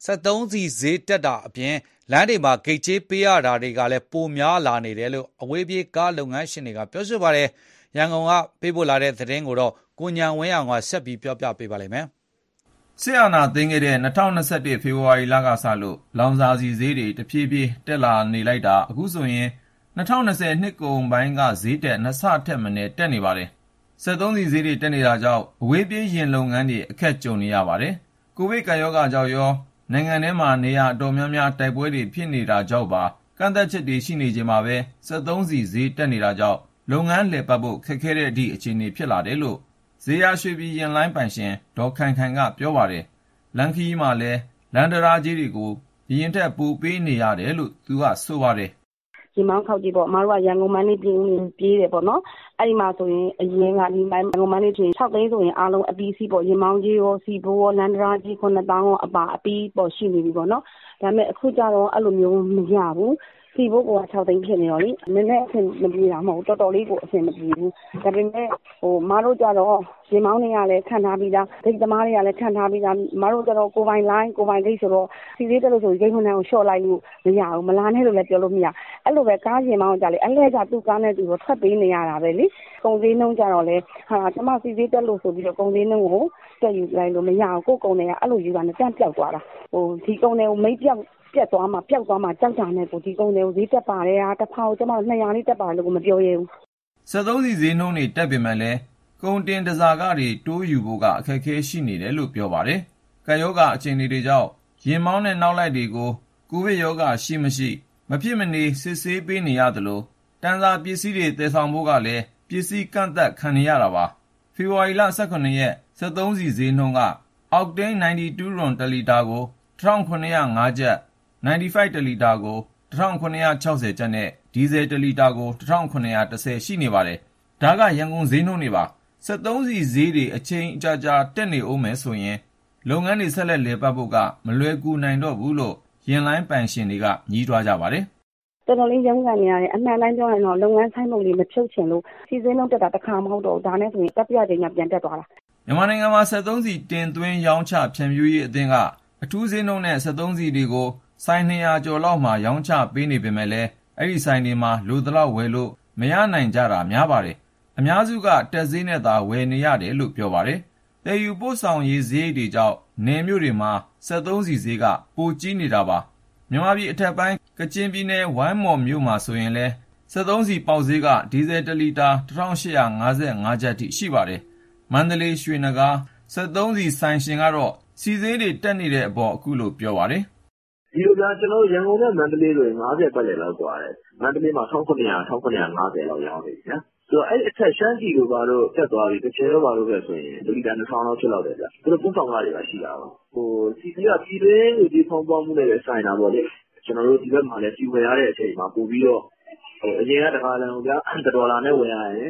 73စီဈေးတက်တာအပြင်လမ်းတွေမှာဂိတ်ကြေးပေးရတာတွေကလည်းပိုများလာနေတယ်လို့အဝေးပြေးကားလုပ်ငန်းရှင်တွေကပြောဆိုပါတယ်ရန်ကုန်ကပေးပို့လာတဲ့သတင်းကိုတော့ကိုညံဝင်းအောင်ကဆက်ပြီးပြောပြပေးပါလိမ့်မယ်စစ်အာဏာသိမ်းခဲ့တဲ့2021ဖေဖော်ဝါရီလကစလို့လောင်စာဆီဈေးတွေတဖြည်းဖြည်းတက်လာနေလိုက်တာအခုဆိုရင်2020နှစ်ကုန်ပိုင်းကဈေးတက်နှစ်ဆထက်မနည်းတက်နေပါတယ်။73စီဈေးတွေတက်နေတာကြောင့်အဝေးပြေးယာဉ်လုပ်ငန်းတွေအခက်ကြုံနေရပါတယ်။ကိုဗစ်ကပ်ရောဂါကြောင့်ရောနိုင်ငံထဲမှာနေရာအတော်များများတိုက်ပွဲတွေဖြစ်နေတာကြောင့်ပါကန့်သက်ချက်တွေရှိနေချိန်မှာပဲ73စီဈေးတက်နေတာကြောင့်လုပ်ငန်းလည်ပတ်ဖို့ခက်ခဲတဲ့အထိအခြေအနေဖြစ်လာတယ်လို့ဇေယျရွှေပြည်ယာဉ်လိုင်းပိုင်ရှင်ဒေါ်ခိုင်ခိုင်ကပြောပါတယ်။လန်ခီးမှာလည်းလန်ဒရာကြီးတွေကိုရင်ထက်ပိုပေးနေရတယ်လို့သူကဆိုပါတယ်ဒီမောင်းခောက်ကြီးပေါ့အမတို့ကရန်ကုန်မန္တလေးပြည်ဦးနေပြေးတယ်ပေါ့နော်အဲ့ဒီမှာဆိုရင်အရင်ကဒီမိုင်းရန်ကုန်မန္တလေးပြည်6သိန်းဆိုရင်အားလုံးအပီးစီးပေါ့ရင်မောင်းကြီးရောစီဘိုးရောလန်ဒရာကြီး9000ရောအပါအပီးပေါ့ရှိနေပြီပေါ့နော်ဒါပေမဲ့အခုကျတော့အဲ့လိုမျိုးမရဘူးစီဘိုးက6သိန်းဖြစ်နေတော့လေနည်းနည်းအဆင်မပြေတာမဟုတ်တော်တော်လေးကိုအဆင်မပြေဘူးဒါပေမဲ့မတို့ကြတော့ရင်မောင်းတွေကလည်းခံထားပြီးသားဒိတ်သမားတွေကလည်းခံထားပြီးသားမတို့ကြတော့ကိုပိုင်လိုင်းကိုပိုင်ဒိတ်ဆိုတော့စီလေးတက်လို့ဆိုဂိတ်ခွန်တန်းကိုရှော့လိုက်လို့မရဘူးမလာနဲ့လို့လည်းပြောလို့မရအဲ့လိုပဲကားရင်မောင်းကြလေအဲ့လဲကြသူ့ကားနဲ့သူတော့ထွက်ပေးနေရတာပဲလေကုန်သေးနှုံးကြတော့လေဟာကျမစီလေးတက်လို့ဆိုပြီးတော့ကုန်သေးနှုံးကိုတက်ယူလိုက်လို့မရဘူးကိုကုန်တွေကအဲ့လိုယူတာနဲ့တန့်ပြောက်သွားတာဒီကုန်တွေကိုမိတ်ပြောက်ပြတ်သွားမှာပျောက်သွားမှာကြောက်ကြနဲ့ကိုဒီကုန်တွေကိုဈေးတက်ပါတယ်ဟာတစ်ဖောက်ကျမတို့200လေးတက်ပါတယ်လို့ကိုမပြောရဘူး 73စီဈေးနှုန်းတွေတက်ပေမဲ့လည်းကုန်တင်တစားကားတွေတိုးယူဖို့ကအခက်အခဲရှိနေတယ်လို့ပြောပါတယ်။ကပ်ရောဂါအခြေအနေတွေကြောင့်ယာဉ်မောင်းတဲ့နောက်လိုက်တွေကိုကိုဗစ်ရောဂါရှိမရှိမဖြစ်မနေစစ်ဆေးပေးနေရသလိုတန်စာပစ္စည်းတွေသယ်ဆောင်ဖို့ကလည်းပပစ္စည်းကန့်သတ်ခံနေရတာပါ။ ဖေဖော်ဝါရီလ 18 ရက် စက်သုံးဆီဈေးနှုန်းက Octane 92 RON 1 လီတာကို 1,705 ကျပ်၊ 95 1 လီတာကို 1,760 ကျပ်နဲ့ ဒီဇယ် 1 လီတာကို 1,710 ရှိနေပါတယ်။ ဒါကရန်ကုန်ဈေးနှုန်းတွေပါ။ စက်သုံးဆီဈေးတွေအချိန်ကြာကြာတက်နေဦးမယ်ဆိုရင် လုပ်ငန်းတွေဆက်လက်လည်ပတ်ဖို့ကမလွယ်ကူနိုင်တော့ဘူးလို့ယာဉ်လိုင်းပိုင်ရှင်တွေကညည်းတွားကြပါတယ်။တော်တော်လေးရုန်းကန်နေရတယ်အမှန်တိုင်းပြောရင်တော့လုပ်ငန်းဆိုင်မှုလေးမဖြုတ်ချင်လို့စီစဉ်လုံးတက်တာတစ်ခါမဟုတ်တော့ဒါနဲ့ဆိုရင်တပ်ပြချိန်ကပြန်တက်သွားတာမြန်မာနိုင်ငံမှာစက်သုံးဆီတင်သွင်းရောင်းချဖြန့်ဖြူးရေးအသင်းကအထူးဈေးနှုန်းနဲ့စက်သုံးဆီတွေကိုဆိုင်200ကျော်လောက်မှာရောင်းချပေးနေပေမဲ့လည်းအဲ့ဒီဆိုင်တွေမှာလိုသလောက်ဝယ်လို့မရနိုင်ကြတာများပါတယ်။အများစုကတက်ဈေးနဲ့သာဝယ်နေရတယ်လို့ပြောပါတယ်။တယ်ယူပို့ဆောင်ရေးဈေးတွေကြောင့်နယ်မြို့တွေမှာစက်သုံးဆီဈေးကပိုကြီးနေတာပါ။မြန်မာပြည်အထက်ပိုင်းကချင်ပြည်နယ်ဝိုင်းမော်မြို့မှာဆိုရင်လည်းစက်သုံးဆီပေါက်ဈေးကဒီဇယ်1လီတာ1855ကျပ်ထိရှိပါတယ်။မန္တလေးရွှေနဂါးစက်သုံးဆီဆိုင်ရှင်ကတော့ဆီဈေးတွေတက်နေတဲ့အပေါ်အခုလိုပြောပါတယ်ဒီလိုကကျွန်တော်ရန်ကုန်နဲ့မန္တလေးဆိုရင်50ပတ်လည်လောက်กว่าတယ်မန္တလေးမှာ1900 1950လောက်ရောင်းနေပြီနော်ဆိုတော့အဲ့အထက်ရှမ်းပြည်လိုပါတော့တက်သွားပြီတချဲတော့ပါလို့ပဲဆိုရင်ဒီလီတာ2000လောက်ဖြစ်လောက်တယ်ဗျသူတို့ပုံဆောင်ကားတွေပါရှိတာပါစီစီကပြည်တွင်းကိုဒီဖုံးပေါင်းမှုနဲ့ပဲဆိုင်တာပေါ့လေကျွန်တော်တို့ဒီဘက်မှာလည်းစီဝယ်ရတဲ့အချိန်မှာပို့ပြီးတော့အရင်ကတခါလန်ကိုဗျ$1နဲ့ဝယ်ရရင်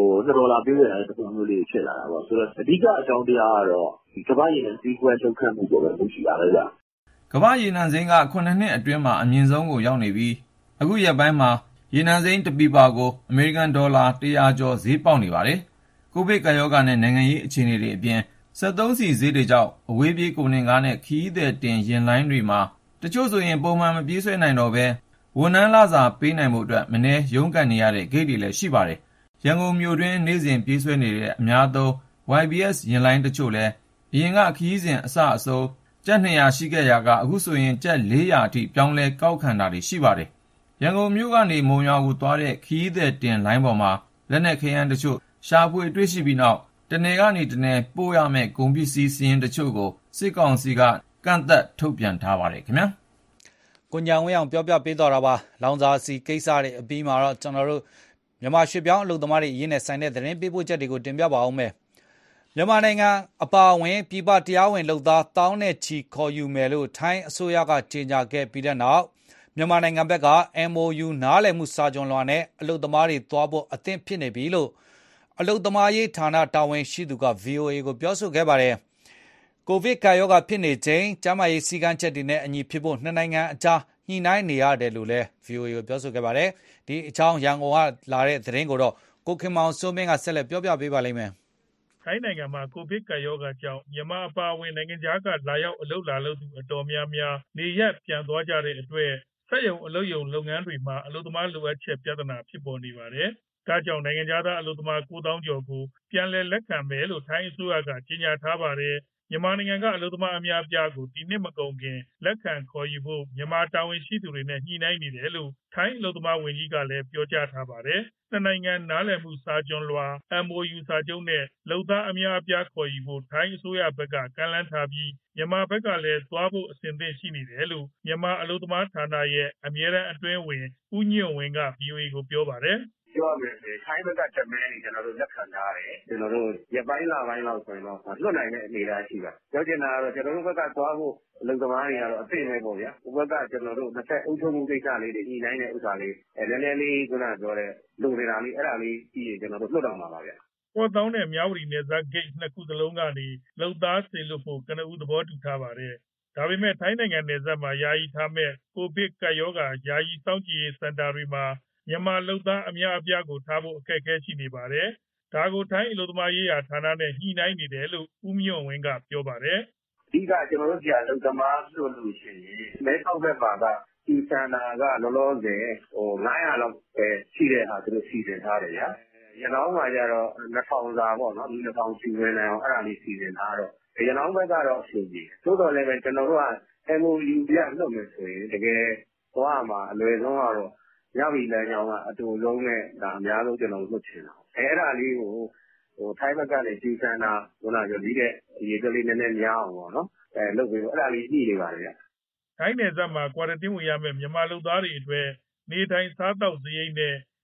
$2ပေးဝယ်ရတဲ့ပုံမျိုးလေးဖြစ်လာတာပေါ့ဆိုတော့အဓိကအကြောင်းတရားကတော့ဒီကမ္ဘာ့ရေနံစီးကွဲထုတ်ခတ်မှုကိုပဲလုပ်ရှိတာလေဗျကမ္ဘာ့ရေနံစိမ်းက9နှစ်အတွင်းမှာအမြင့်ဆုံးကိုရောက်နေပြီးအခုရက်ပိုင်းမှာရေနံစိမ်းတစ်ပီပါကိုအမေရိကန်ဒေါ်လာ100ကျော်ဈေးပေါက်နေပါတယ်။ကိုဗစ်ကပ်ရောဂါနဲ့နိုင်ငံရေးအခြေအနေတွေအပြင်စက်သုံးဆီဈေးတွေကြောင့်အဝေးပြေးကုန်တင်ကားနဲ့ခရီးသည်တင်ယာဉ်လိုင်းတွေမှာတချို့ဆိုရင်ပုံမှန်မပြေးဆွဲနိုင်တော့ဘဲဝန်ထမ်းလစာပေးနိုင်ဖို့အတွက်မနည်းရုန်းကန်နေရတဲ့ဂိတ်တွေလည်းရှိပါတယ်။ရန်ကုန်မြို့တွင်းနေ့စဉ်ပြေးဆွဲနေတဲ့အများသုံး YBS ယာဉ်လိုင်းတချို့လည်းအရင်ကခရီးစဉ်အစအဆုံးကျပ်200ရှိခဲ့ရာကအခုဆိုရင်ကျပ်400အထိပြောင်းလဲကောက်ခံတာတွေရှိပါတယ်။ရန်ကုန်မြို့ကနေမုံရွာကိုသွားတဲ့ခရီးသည်တင်လိုင်းပေါ်မှာလက်နက်ခဲယမ်းတချို့ရှာဖွေတွေ့ရှိပြီးနောက်တနယ်ကနေတနယ်ပို့ရမယ့်ကုန်ပစ္စည်းစီးရင်တချို့ကိုစစ်ကောင်စီကကန့်သက်ထုတ်ပြန်ထားပါတယ်ခင်ဗျာ။ကိုညံဝင်းအောင်ပြောပြပေးတော့တာပါ။လောင်စာစီကိစ္စတွေအပြီးမှာတော့ကျွန်တော်တို့မြန်မာရွှေပြောင်းအလုပ်သမားတွေအရေးနဲ့ဆိုင်တဲ့သတင်းပေးပို့ချက်တွေကိုတင်ပြပါအောင်မယ်။မြန်မာနိုင်ငံအပါအဝင်ပြည်ပတရားဝင်လုပ်သားတောင်းနဲ့ချီခေါ်ယူမယ်လို့ထိုင်းအစိုးရကကြေညာခဲ့ပြီးတဲ့နောက်မြန်မာနိုင်ငံဘက်က MOU နားလည်မှုစာချုပ်လွှာနဲ့အလုပ်သမားတွေသွားဖို့အသင့်ဖြစ်နေပြီလို့အလုပ်သမားရေးဌာနတာဝန်ရှိသူက VOA ကိုပြောဆိုခဲ့ပါတယ်။ကိုဗစ်ကာရောဂါဖြစ်နေချိန်ကျန်းမာရေးစည်းကမ်းချက်တွေနဲ့အညီဖြစ်ဖို့နှစ်နိုင်ငံအကြားညှိနှိုင်းနေရတယ်လို့လည်း VOA ကိုပြောဆိုခဲ့ပါတယ်။ဒီအကြောင်းရန်ကုန်ကလာတဲ့သတင်းကိုတော့ကိုခင်မောင်စိုးမင်းကဆက်လက်ပြောပြပေးပါလိမ့်မယ်။ထိုင်းနိုင်ငံမှာကိုဗစ်ကပ်ရောဂါကြောင့်မြန်မာအပါအဝင်နိုင်ငံခြားကလာရောက်အလုပ်လာလုပ်သူအတော်များများနေရပ်ပြန်သွားကြတဲ့အတွက်စက်ရုံအလုပ်ရုံလုပ်ငန်းတွေမှာအလုပ်သမားလိုအပ်ချက်ပြဿနာဖြစ်ပေါ်နေပါတယ်။ဒါကြောင့်နိုင်ငံခြားသားအလုပ်သမား9000ကျော်ကိုပြန်လည်လက်ခံမယ်လို့ထိုင်းအစိုးရကကြေညာထားပါတယ်။မြန်မာနိုင်ငံကအလုပ်သမားအများအပြားကိုဒီနှစ်မကုန်ခင်လက်ခံခေါ်ယူဖို့မြန်မာတာဝန်ရှိသူတွေနဲ့ညှိနှိုင်းနေတယ်လို့ထိုင်းအလုပ်သမားဝန်ကြီးကလည်းပြောကြားထားပါတယ်။နှစ်နိုင်ငံနားလည်မှုစာချုပ်လွှာ MOU စာချုပ်နဲ့လုပ်သားအများအပြားခေါ်ယူဖို့ထိုင်းအစိုးရဘက်ကကမ်းလှမ်းထားပြီးမြန်မာဘက်ကလည်းသွားဖို့အဆင်သင့်ရှိနေတယ်လို့မြန်မာအလုပ်သမားဌာနရဲ့အမြဲတမ်းအတွင်းဝင်ဦးညွန့်ဝင်းက VOA ကိုပြောပါတယ်ပြောရမယ်ဆိုရင်ထိုင်းဘက်ကတမန်နေကျွန်တော်တို့လက်ခံထားတယ်ကျွန်တော်တို့ရပိုင်းလပိုင်းလောက်ဆိုရင်တော့လွတ်နိုင်တဲ့အနေအထားရှိပါပြောချင်တာကတော့ကျွန်တော်တို့ဘက်ကသွားဖို့အလုပ်သမားတွေကတော့အသိနေပေါ့ဗျာဘက်ကကျွန်တော်တို့နှစ်ဖက်အုပ်ချုပ်မှုကိစ္စလေးတွေညှိနှိုင်းတဲ့ဥစ္စာလေးနည်းနည်းလေးခုနပြောတဲ့လူနေတာလေးအဲ့ဒါလေးကြည့်ရင်ကျွန်တော်တို့လွတ်တော့မှာပါဗျာပေါ်တောင်းတဲ့မြောက်ရီနယ်စပ်ဂိတ်နှစ်ခုစလုံးကနေလုံသားစေလွတ်ဖို့ကနဦးသဘောတူထားပါတယ်ဒါပေမဲ့ထိုင်းနိုင်ငံနယ်စပ်မှာယာယီထားမဲ့ကိုဗစ်ကပ်ရောဂါယာယီစောင့်ကြည့်ရေးစင်တာတွေမှာမြန်မာလုပ်သားအများအပြားကိုထားဖို့အခက်အခဲရှိနေပါတယ်။ဒါကိုထိုင်းအလုပ်သမားရေးရာဌာနနဲ့ညှိနှိုင်းနေတယ်လို့ဦးမြင့်ဝင်းကပြောပါတယ်။အဓိကကျွန်တော်တို့ကြာအလုပ်သမားဆိုလို့ရှိရင်မဲဆောက်ဘက်မှာကဒီစင်တာကလောလောဆယ်900လောက်ပဲရှိတဲ့ဟာသူတို့စီစဉ်ထားတယ်ဗျာ။ရနောင်းမှာကျတော့2000စာပေါ့နော်ဒီ2000စီဝင်နေအောင်အဲ့ဒါလေးစီစဉ်ထားတော့ရနောင်းဘက်ကတော့အဆင်ပြေ။သို့တော်လည်းပဲကျွန်တော်တို့က MOU ပြလုပ်မယ်ဆိုရင်တကယ်သွားမှာအလွယ်ဆုံးကတော့ရပြီလမ်းကြောင်းကအတူလုံးနဲ့ဒါအများဆုံးကျွန်တော်တို့ချင်တာအဲ့ဒါလေးကိုထိုင်းဘက်ကနေစီစံတာခုနကပြောဒီတဲ့ရေကလေးနည်းနည်းများအောင်ပေါ့နော်လုပ်ပြီးတော့အဲ့ဒါလေးညှိနေပါတယ်ဗျထိုင်းနယ်စပ်မှာကွာရတင်းဝင်ရမယ့်မြန်မာလူသားတွေအတွက်နေထိုင်စားသောက်စရိတ်နဲ့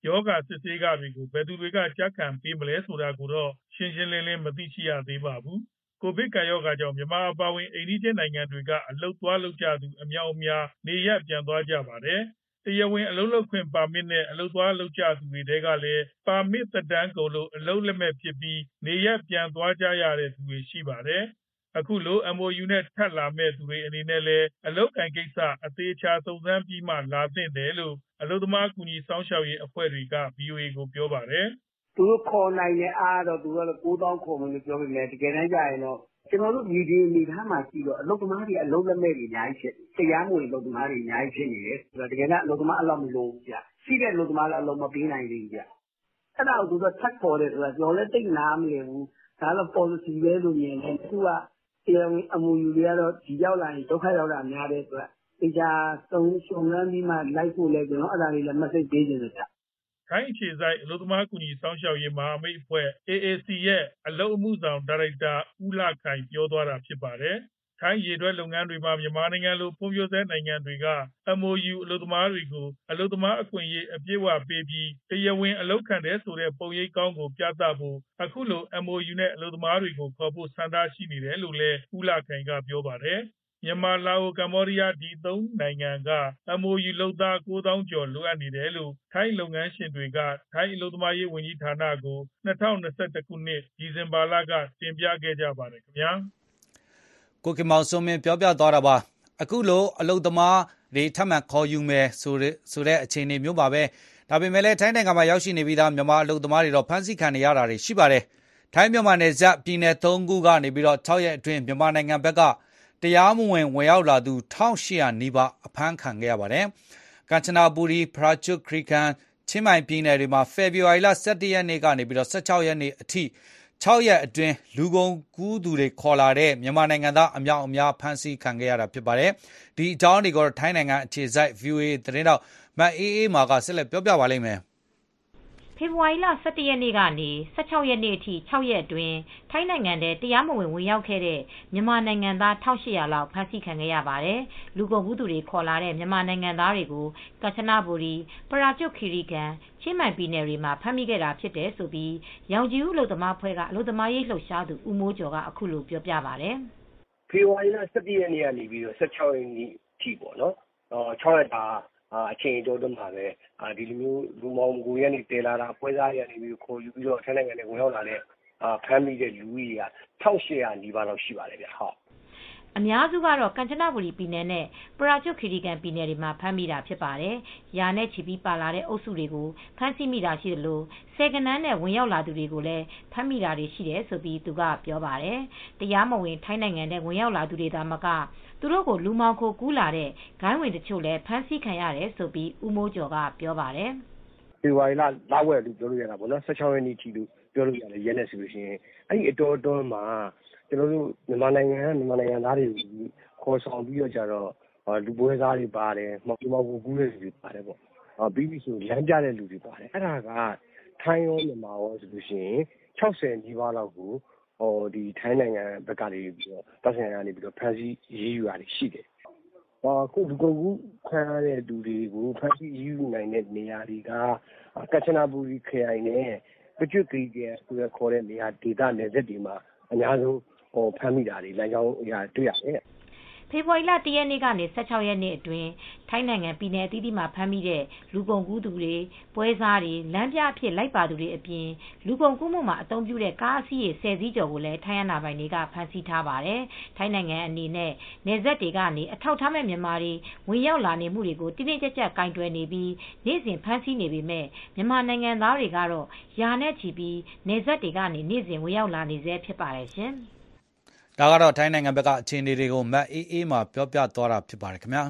ယောဂစစ်ဆေးကတွေကိုဘယ်သူတွေကကြက်ခံပေးမလဲဆိုတာကိုတော့ရှင်းရှင်းလင်းလင်းမသိရှိရသေးပါဘူး။ကိုဗစ်ကပ်ရောဂါကြောင့်မြန်မာအပါအဝင်အိန္ဒိယနိုင်ငံတွေကအလုပ်သွားလုပ်ကြသူအများအပြားနေရပ်ပြန်သွားကြပါတယ်။တရားဝင်အလုပ်လုပ်ခွင့်ပါမစ်နဲ့အလုပ်သွားလုပ်ကြသူတွေတဲကလည်းပါမစ်သက်တမ်းကုန်လို့အလုပ်လက်မဲ့ဖြစ်ပြီးနေရပ်ပြန်သွားကြရတဲ့သူတွေရှိပါတယ်။အခုလို MOU နဲ့ထပ်လာမဲ့သူတွေအနေနဲ့လည်းအလုပ်ကံကိစ္စအသေးချာစုံစမ်းပြီးမှလာသင့်တယ်လို့အလုပ်သမားကူညီဆောင်ရှောက်ရေးအဖွဲ့တွေက VOA ကိုပြောပါတယ်။သူတို့ခေါ်နိုင်တဲ့အားတော့သူတို့က9000ခေါ်မယ်လို့ပြောပေမဲ့တကယ်တမ်းကျရင်တော့ကျွန်တော်တို့ဒီအနေထားမှာရှိတော့အလုပ်သမားတွေအလုပ်လက်မဲ့တွေအများကြီးဖြစ်တရားမဝင်အလုပ်သမားတွေအများကြီးဖြစ်နေတယ်ဆိုတော့တကယ်တော့အလုပ်သမားအလောက်မလိုဘူးဗျရှိတဲ့အလုပ်သမားလည်းအလုပ်မပေးနိုင်သေးဘူးဗျအဲ့ဒါကိုသူတို့ချက်ခေါ်တယ်ဆိုတာကျွန်တော်လည်းသိနားမလည်ဘူးဒါတော့ policy ပဲလို့မြင်တယ်သူကတရားဝင်အမှုယူတွေကတော့ဒီရောက်လာရင်ဒုက္ခရောက်တာများတယ်ဆိုတော့တရားစုံလန်းပြီးမှလိုက်ဖို့လဲကျွန်တော်အဲ့ဒါလေးလည်း message ပေးနေတယ်ဗျထိုင်းအခြေစိုက်အလုပ်သမားကူညီဆောင်ရှောက်ရေးမဟာမိတ်အဖွဲ့ AAC ရဲ့အလုပ်အမှုဆောင်ဒါရိုက်တာဦးလခိုင်ပြောသွားတာဖြစ်ပါတယ်။ထိုင်းရေထွက်လုပ်ငန်းတွေမှာမြန်မာနိုင်ငံလိုဖွံ့ဖြိုးဆဲနိုင်ငံတွေက MOU အလုပ်သမားတွေကိုအလုပ်သမားအခွင့်အရေးအပြည့်အဝပေးပြီးတရားဝင်အလုပ်ခံတဲ့ဆိုတဲ့ပုံရိပ်ကောင်းကိုပြသဖို့အခုလို MOU နဲ့အလုပ်သမားတွေကိုခေါ်ဖို့ဆန္ဒရှိနေတယ်လို့လည်းဦးလခိုင်ကပြောပါတယ်။မြန်မာ၊လာအို၊ကမ္ဘောဒီးယားဒီ၃နိုင်ငံက MOU လုပ်သား9000ကျော်လိုအပ်နေတယ်လို့ထိုင်းလုပ်ငန်းရှင်တွေကထိုင်းအလုပ်သမားရေးဝန်ကြီးဌာနကို2021ခုနှစ်ဒီဇင်ဘာလကတင်ပြခဲ့ကြပါတယ်ခင်ဗျာကိုကမောင်စုံမင်းပြောပြသွားတာပါအခုလိုအလုပ်သမားတွေထပ်မံခေါ်ယူမယ်ဆိုတဲ့အခြေအနေမျိုးပါပဲဒါပေမဲ့လည်းထိုင်းနိုင်ငံမှာရောက်ရှိနေပြီးသားမြန်မာအလုပ်သမားတွေတော့ဖမ်းဆီးခံနေရတာတွေရှိပါတယ်ထိုင်းမြန်မာနယ်စပ်ပြည်နယ်3ခုကနေပြီးတော့6ရက်အတွင်းမြန်မာနိုင်ငံဘက်ကတရားမဝင်ဝင်ရောက်လာသူ1800နီးပါးအဖမ်းခံခဲ့ရပါတယ်။ကမ်ချနာဘူရီ၊ပရာကျွတ်ခရီကန်ချင်းမိုင်ပြည်နယ်တွေမှာဖေဖော်ဝါရီလ17ရက်နေ့ကနေပြီးတော့16ရက်နေ့အထိ6ရက်အတွင်းလူကုန်ကူးသူတွေခေါ်လာတဲ့မြန်မာနိုင်ငံသားအများအပြားဖမ်းဆီးခံခဲ့ရတာဖြစ်ပါတယ်။ဒီအကြောင်းတွေကိုထိုင်းနိုင်ငံအခြေစိုက် VOA သတင်းတောက်မအေးအေးမာကဆက်လက်ပြောပြပါလိမ့်မယ်။ဖေဖော်ဝါရီလ17ရက်နေ့ကနေ16ရက်နေ့အထိ6ရက်အတွင်းထိုင်းနိုင်ငံထဲတရားမဝင်ဝင်ရောက်ခဲ့တဲ့မြန်မာနိုင်ငံသား1800လောက်ဖမ်းဆီးခံခဲ့ရပါတယ်။လူကုန်ကူးသူတွေခေါ်လာတဲ့မြန်မာနိုင်ငံသားတွေကိုကမ်ချနာဘူရီ၊ပရာကျွတ်ခီရီကန်ချင်းမိုင်ပြည်နယ်တွေမှာဖမ်းမိခဲ့တာဖြစ်တယ်ဆိုပြီးရောင်ကြီးဦးအလုပ်သမားဖွဲ့ကအလုပ်သမားရေးလှုပ်ရှားသူဦးမိုးကျော်ကအခုလိုပြောပြပါတယ်။ဖေဖော်ဝါရီလ17ရက်နေ့ကနေပြီးတော့16ရက်နေ့အထိပေါ့နော်။6ရက်တာအချိန်တိုးတော့မှာပဲဒီလိုမျိုးလူမောင်ကိုရနေတဲလာတာပွဲစားရနေပြီးခေါ်ယူပြီးတော့ထိုင်းနိုင်ငံနဲ့ဝင်ရောက်လာတဲ့ဖမ်းမိတဲ့လူကြီးက1800နီးပါးလောက်ရှိပါတယ်ဗျဟုတ်အများစုကတော့ကမ်ချနာဘူရီပြည်နယ်နဲ့ပရာကျွတ်ခီရီကန်ပြည်နယ်တွေမှာဖမ်းမိတာဖြစ်ပါတယ်။ရာနဲ့ချီပြီးပါလာတဲ့အုပ်စုတွေကိုဖမ်းဆီးမိတာရှိတယ်လို့ဆယ်ကနန်းနဲ့ဝင်ရောက်လာသူတွေကိုလည်းဖမ်းမိတာတွေရှိတယ်ဆိုပြီးသူကပြောပါတယ်။တရားမဝင်ထိုင်းနိုင်ငံနဲ့ဝင်ရောက်လာသူတွေသာမကသူတို့ကိုလူမောင်ခိုကူးလာတဲ့ဂိုင်းဝင်တချို့လည်းဖမ်းဆီးခံရတယ်ဆိုပြီးဦးမိုးကျော်ကပြောပါတယ်။ဖေဖော်ဝါရီလဝက်လို့ပြောလို့ရတာပေါ့နော်16ရက်နေ့ထိလို့ပြောလို့ရတယ်ရဲနဲ့ဆိုလို့ရှိရင်အဲ့ဒီအတော်တော်မှာကျွန်တော်တို့မြန်မာနိုင်ငံသားတွေခေါ်ဆောင်ပြီးတော့ကြတော့လူပွဲစားတွေပါတယ်မောင်ကိုကူးတဲ့လူတွေပါတယ်ပေါ့ပြီးပြီဆိုလမ်းပြတဲ့လူတွေပါတယ်အဲ့ဒါကထိုင်းရောမြန်မာရောဆိုလို့ရှိရင်60နီးပါးလောက်ကိုဒီထိုင်းနိုင်ငံဘက်ကနေပြီးတော့တပ်ဆိုင်ရာနေပြီးတော့ဖမ်းဆီးရေးယူရတယ်ရှိတယ်ခုလူကုန်ကူးခံရတဲ့လူတွေကိုဖမ်းဆီးရေးယူနိုင်တဲ့နေရာတွေကကချနာဘူရီခရိုင်နဲ့ပကျွတ်ကီကဲဆိုတဲ့ခေါ်တဲ့နေရာဒေသနယ်စပ်တွေမှာအများဆုံးဖမ်းမိတာတွေလမ်းကြောင်းအရာတွေ့ရတယ်ဖေဖော်ဝါရီလ1ရက်နေ့ကနေ16ရက်နေ့အတွင်းထိုင်းနိုင်ငံပြည်နယ်အသီးသီးမှာဖမ်းမိတဲ့လူကုန်ကူးသူတွေပွဲစားတွေလမ်းပြအဖြစ်လိုက်ပါသူတွေအပြင်လူကုန်ကူးမှုမှာအသုံးပြုတဲ့ကားအစီးရေ10စီးကျော်ကိုလည်းထိုင်းအာဏာပိုင်တွေကဖမ်းဆီးထားပါတယ်။ထိုင်းနိုင်ငံအနေနဲ့နယ်စပ်တွေကနေအထောက်ထားမဲ့မြန်မာတွေဝင်ရောက်လာနေမှုတွေကိုတင်းတင်းကြပ်ကြပ်ကင်တွယ်နေပြီးနေ့စဉ်ဖမ်းဆီးနေပေမဲ့မြန်မာနိုင်ငံသားတွေကတော့ရာနဲ့ချီပြီးနယ်စပ်တွေကနေနေ့စဉ်ဝင်ရောက်လာနေဆဲဖြစ်ပါတယ်ရှင်။ဒါကတော့ထိုင်းနိုင်ငံဘက်ကအခြေအနေတွေကိုမတ်အေးအေးမှာပြောပြသွားတာဖြစ်ပါတယ်ခင်ဗျာ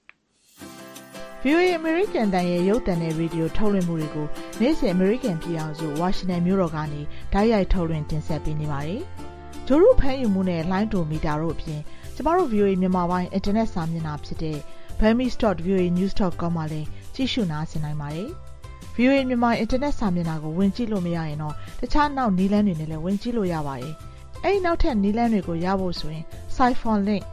VOA American တန်ရဲ့ရုပ်သံနဲ့ရေဒီယိုထုတ်လွှင့်မှုတွေကိုနေ့စဉ် American ပြည်အောင်စုဝါရှင်တန်မြို့တော်ကနေဓာတ်ရိုက်ထုတ်လွှင့်တင်ဆက်ပေးနေပါတယ်။ဂျိုရုဖမ်းယူမှုနဲ့လိုင်းဒိုမီတာတို့အပြင်ကျမတို့ VOA မြန်မာပိုင်းအင်တာနက်စာမျက်နှာဖြစ်တဲ့ burmese.voanews.com မှာလည်းကြည့်ရှုနားဆင်နိုင်ပါတယ်။ VOA မြန်မာအင်တာနက်စာမျက်နှာကိုဝင်ကြည့်လို့မရရင်တော့တခြားနောက်နည်းလမ်းတွေနဲ့လည်းဝင်ကြည့်လို့ရပါတယ်။အဲ့ဒီနောက်ထပ်နည်းလမ်းတွေကိုရဖို့ဆိုရင် Siphon link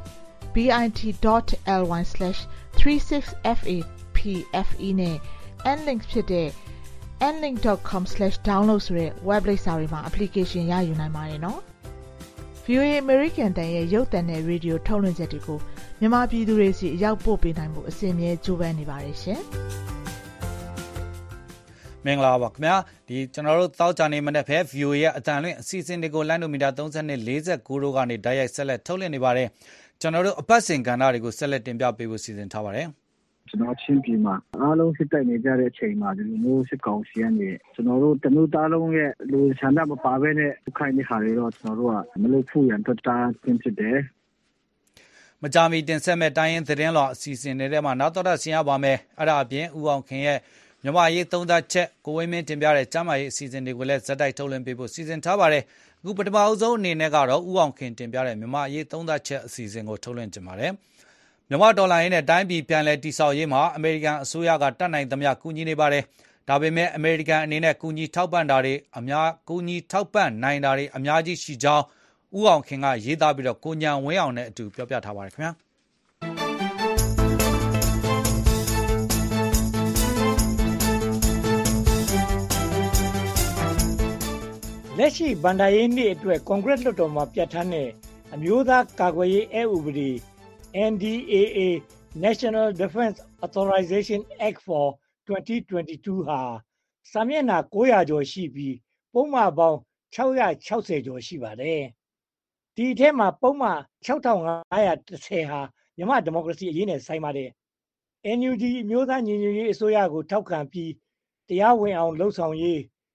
bit.ly/36fapfe နဲ့ nlink ဖြစ်တဲ့ nlink.com/download ဆိုတဲ့ web လိပ်စာတွေမှာ application ရယူနိုင်ပါတယ်နော်။ VOA American တန်ရဲ့ရုပ်သံနဲ့ရေဒီယိုထုတ်လွှင့်ချက်တွေကိုမြန်မာပြည်သူတွေစီအရောက်ပို့ပေးနိုင်မှုအစဉ်အမြဲကြိုးပမ်းနေပါတယ်ရှင်။မင်္ဂလာပါခင်ဗျာဒီကျွန်တော်တို့တောက်ကြနေမနေ့ဖက် VOA ရဲ့အတန်လွင့်အစီအစဉ်တွေကိုလိုင်းနိုမီတာ30နဲ့49တို့ကနေတိုက်ရိုက်ဆက်လက်ထုတ်လွှင့်နေပါတယ်ကျွန်တော်တို့အပတ်စဉ်ကဏ္ဍတွေကိုဆက်လက်တင်ပြပေးဖို့စီစဉ်ထားပါတယ်ကျွန်တော်ချင်းပြည်မှာအားလုံးစစ်တိုက်နေကြတဲ့အချိန်မှာဒီလိုမျိုးစစ်ကောင်စီကနေကျွန်တော်တို့တနုသားလုံးရဲ့လူဆန္ဒမပါဘဲနဲ့ခိုင်နေဟာတွေတော့ကျွန်တော်တို့ကမလုပ်ဖို့ရန်တွတ်တာပြင်ဖြစ်တယ်မကြမီတင်ဆက်မဲ့တိုင်းရင်းသတင်းလော်အစီအစဉ်တွေမှာနောက်တော့ဆင်ရပါမယ်အဲ့ဒါအပြင်ဦးအောင်ခင်ရဲ့မြန်မာရေးသုံးသပ်ချက်ကိုဝင်းမင်းတင်ပြတဲ့ကျမ်းမာရေးအစီအစဉ်တွေကိုလည်းဇက်တိုက်ထုတ်လွှင့်ပေးဖို့စီစဉ်ထားပါတယ်အခုပထမအဆုံးအနေနဲ့ကတော့ဦးအောင်ခင်တင်ပြတဲ့မြန်မာရေးသုံးသပ်ချက်အစီအစဉ်ကိုထုတ်လွှင့်ကြပါတယ်မြန်မာဒေါ်လာရင်းနဲ့တိုင်းပြည်ပြန်လည်တည်ဆောက်ရေးမှာအမေရိကန်အစိုးရကတတ်နိုင်သမျှကူညီနေပါတယ်ဒါပေမဲ့အမေရိကန်အနေနဲ့ကူညီထောက်ပံ့နိုင်တာတွေအများကြီးရှိကြောင်းဦးအောင်ခင်ကရေးသားပြီးတော့ကိုညံဝင်းအောင်နဲ့အတူပြောပြထားပါတယ်ခင်ဗျာလက်ရှိဗန်ဒါရေးနှစ်အတွက်ကွန်ဂရက်လွှတ်တော်မှာပြဋ္ဌာန်းတဲ့အမျိုးသားကာကွယ်ရေးအက်ဥပဒေ NDAA National Defense Authorization Act for 2022 ဟာစာမျက်နှာ900ကျော်ရှိပြီးပုံမှန်ပေါင်း660ကျော်ရှိပါတယ်။ဒီအထက်မှာပုံမှန်6510ဟာမြန်မာဒီမိုကရေစီအရေးနဲ့ဆိုင်ပါတယ်။ NUG အမျိုးသားညီညွတ်ရေးအစိုးရကိုထောက်ခံပြီးတရားဝင်အောင်လှုပ်ဆောင်ရေး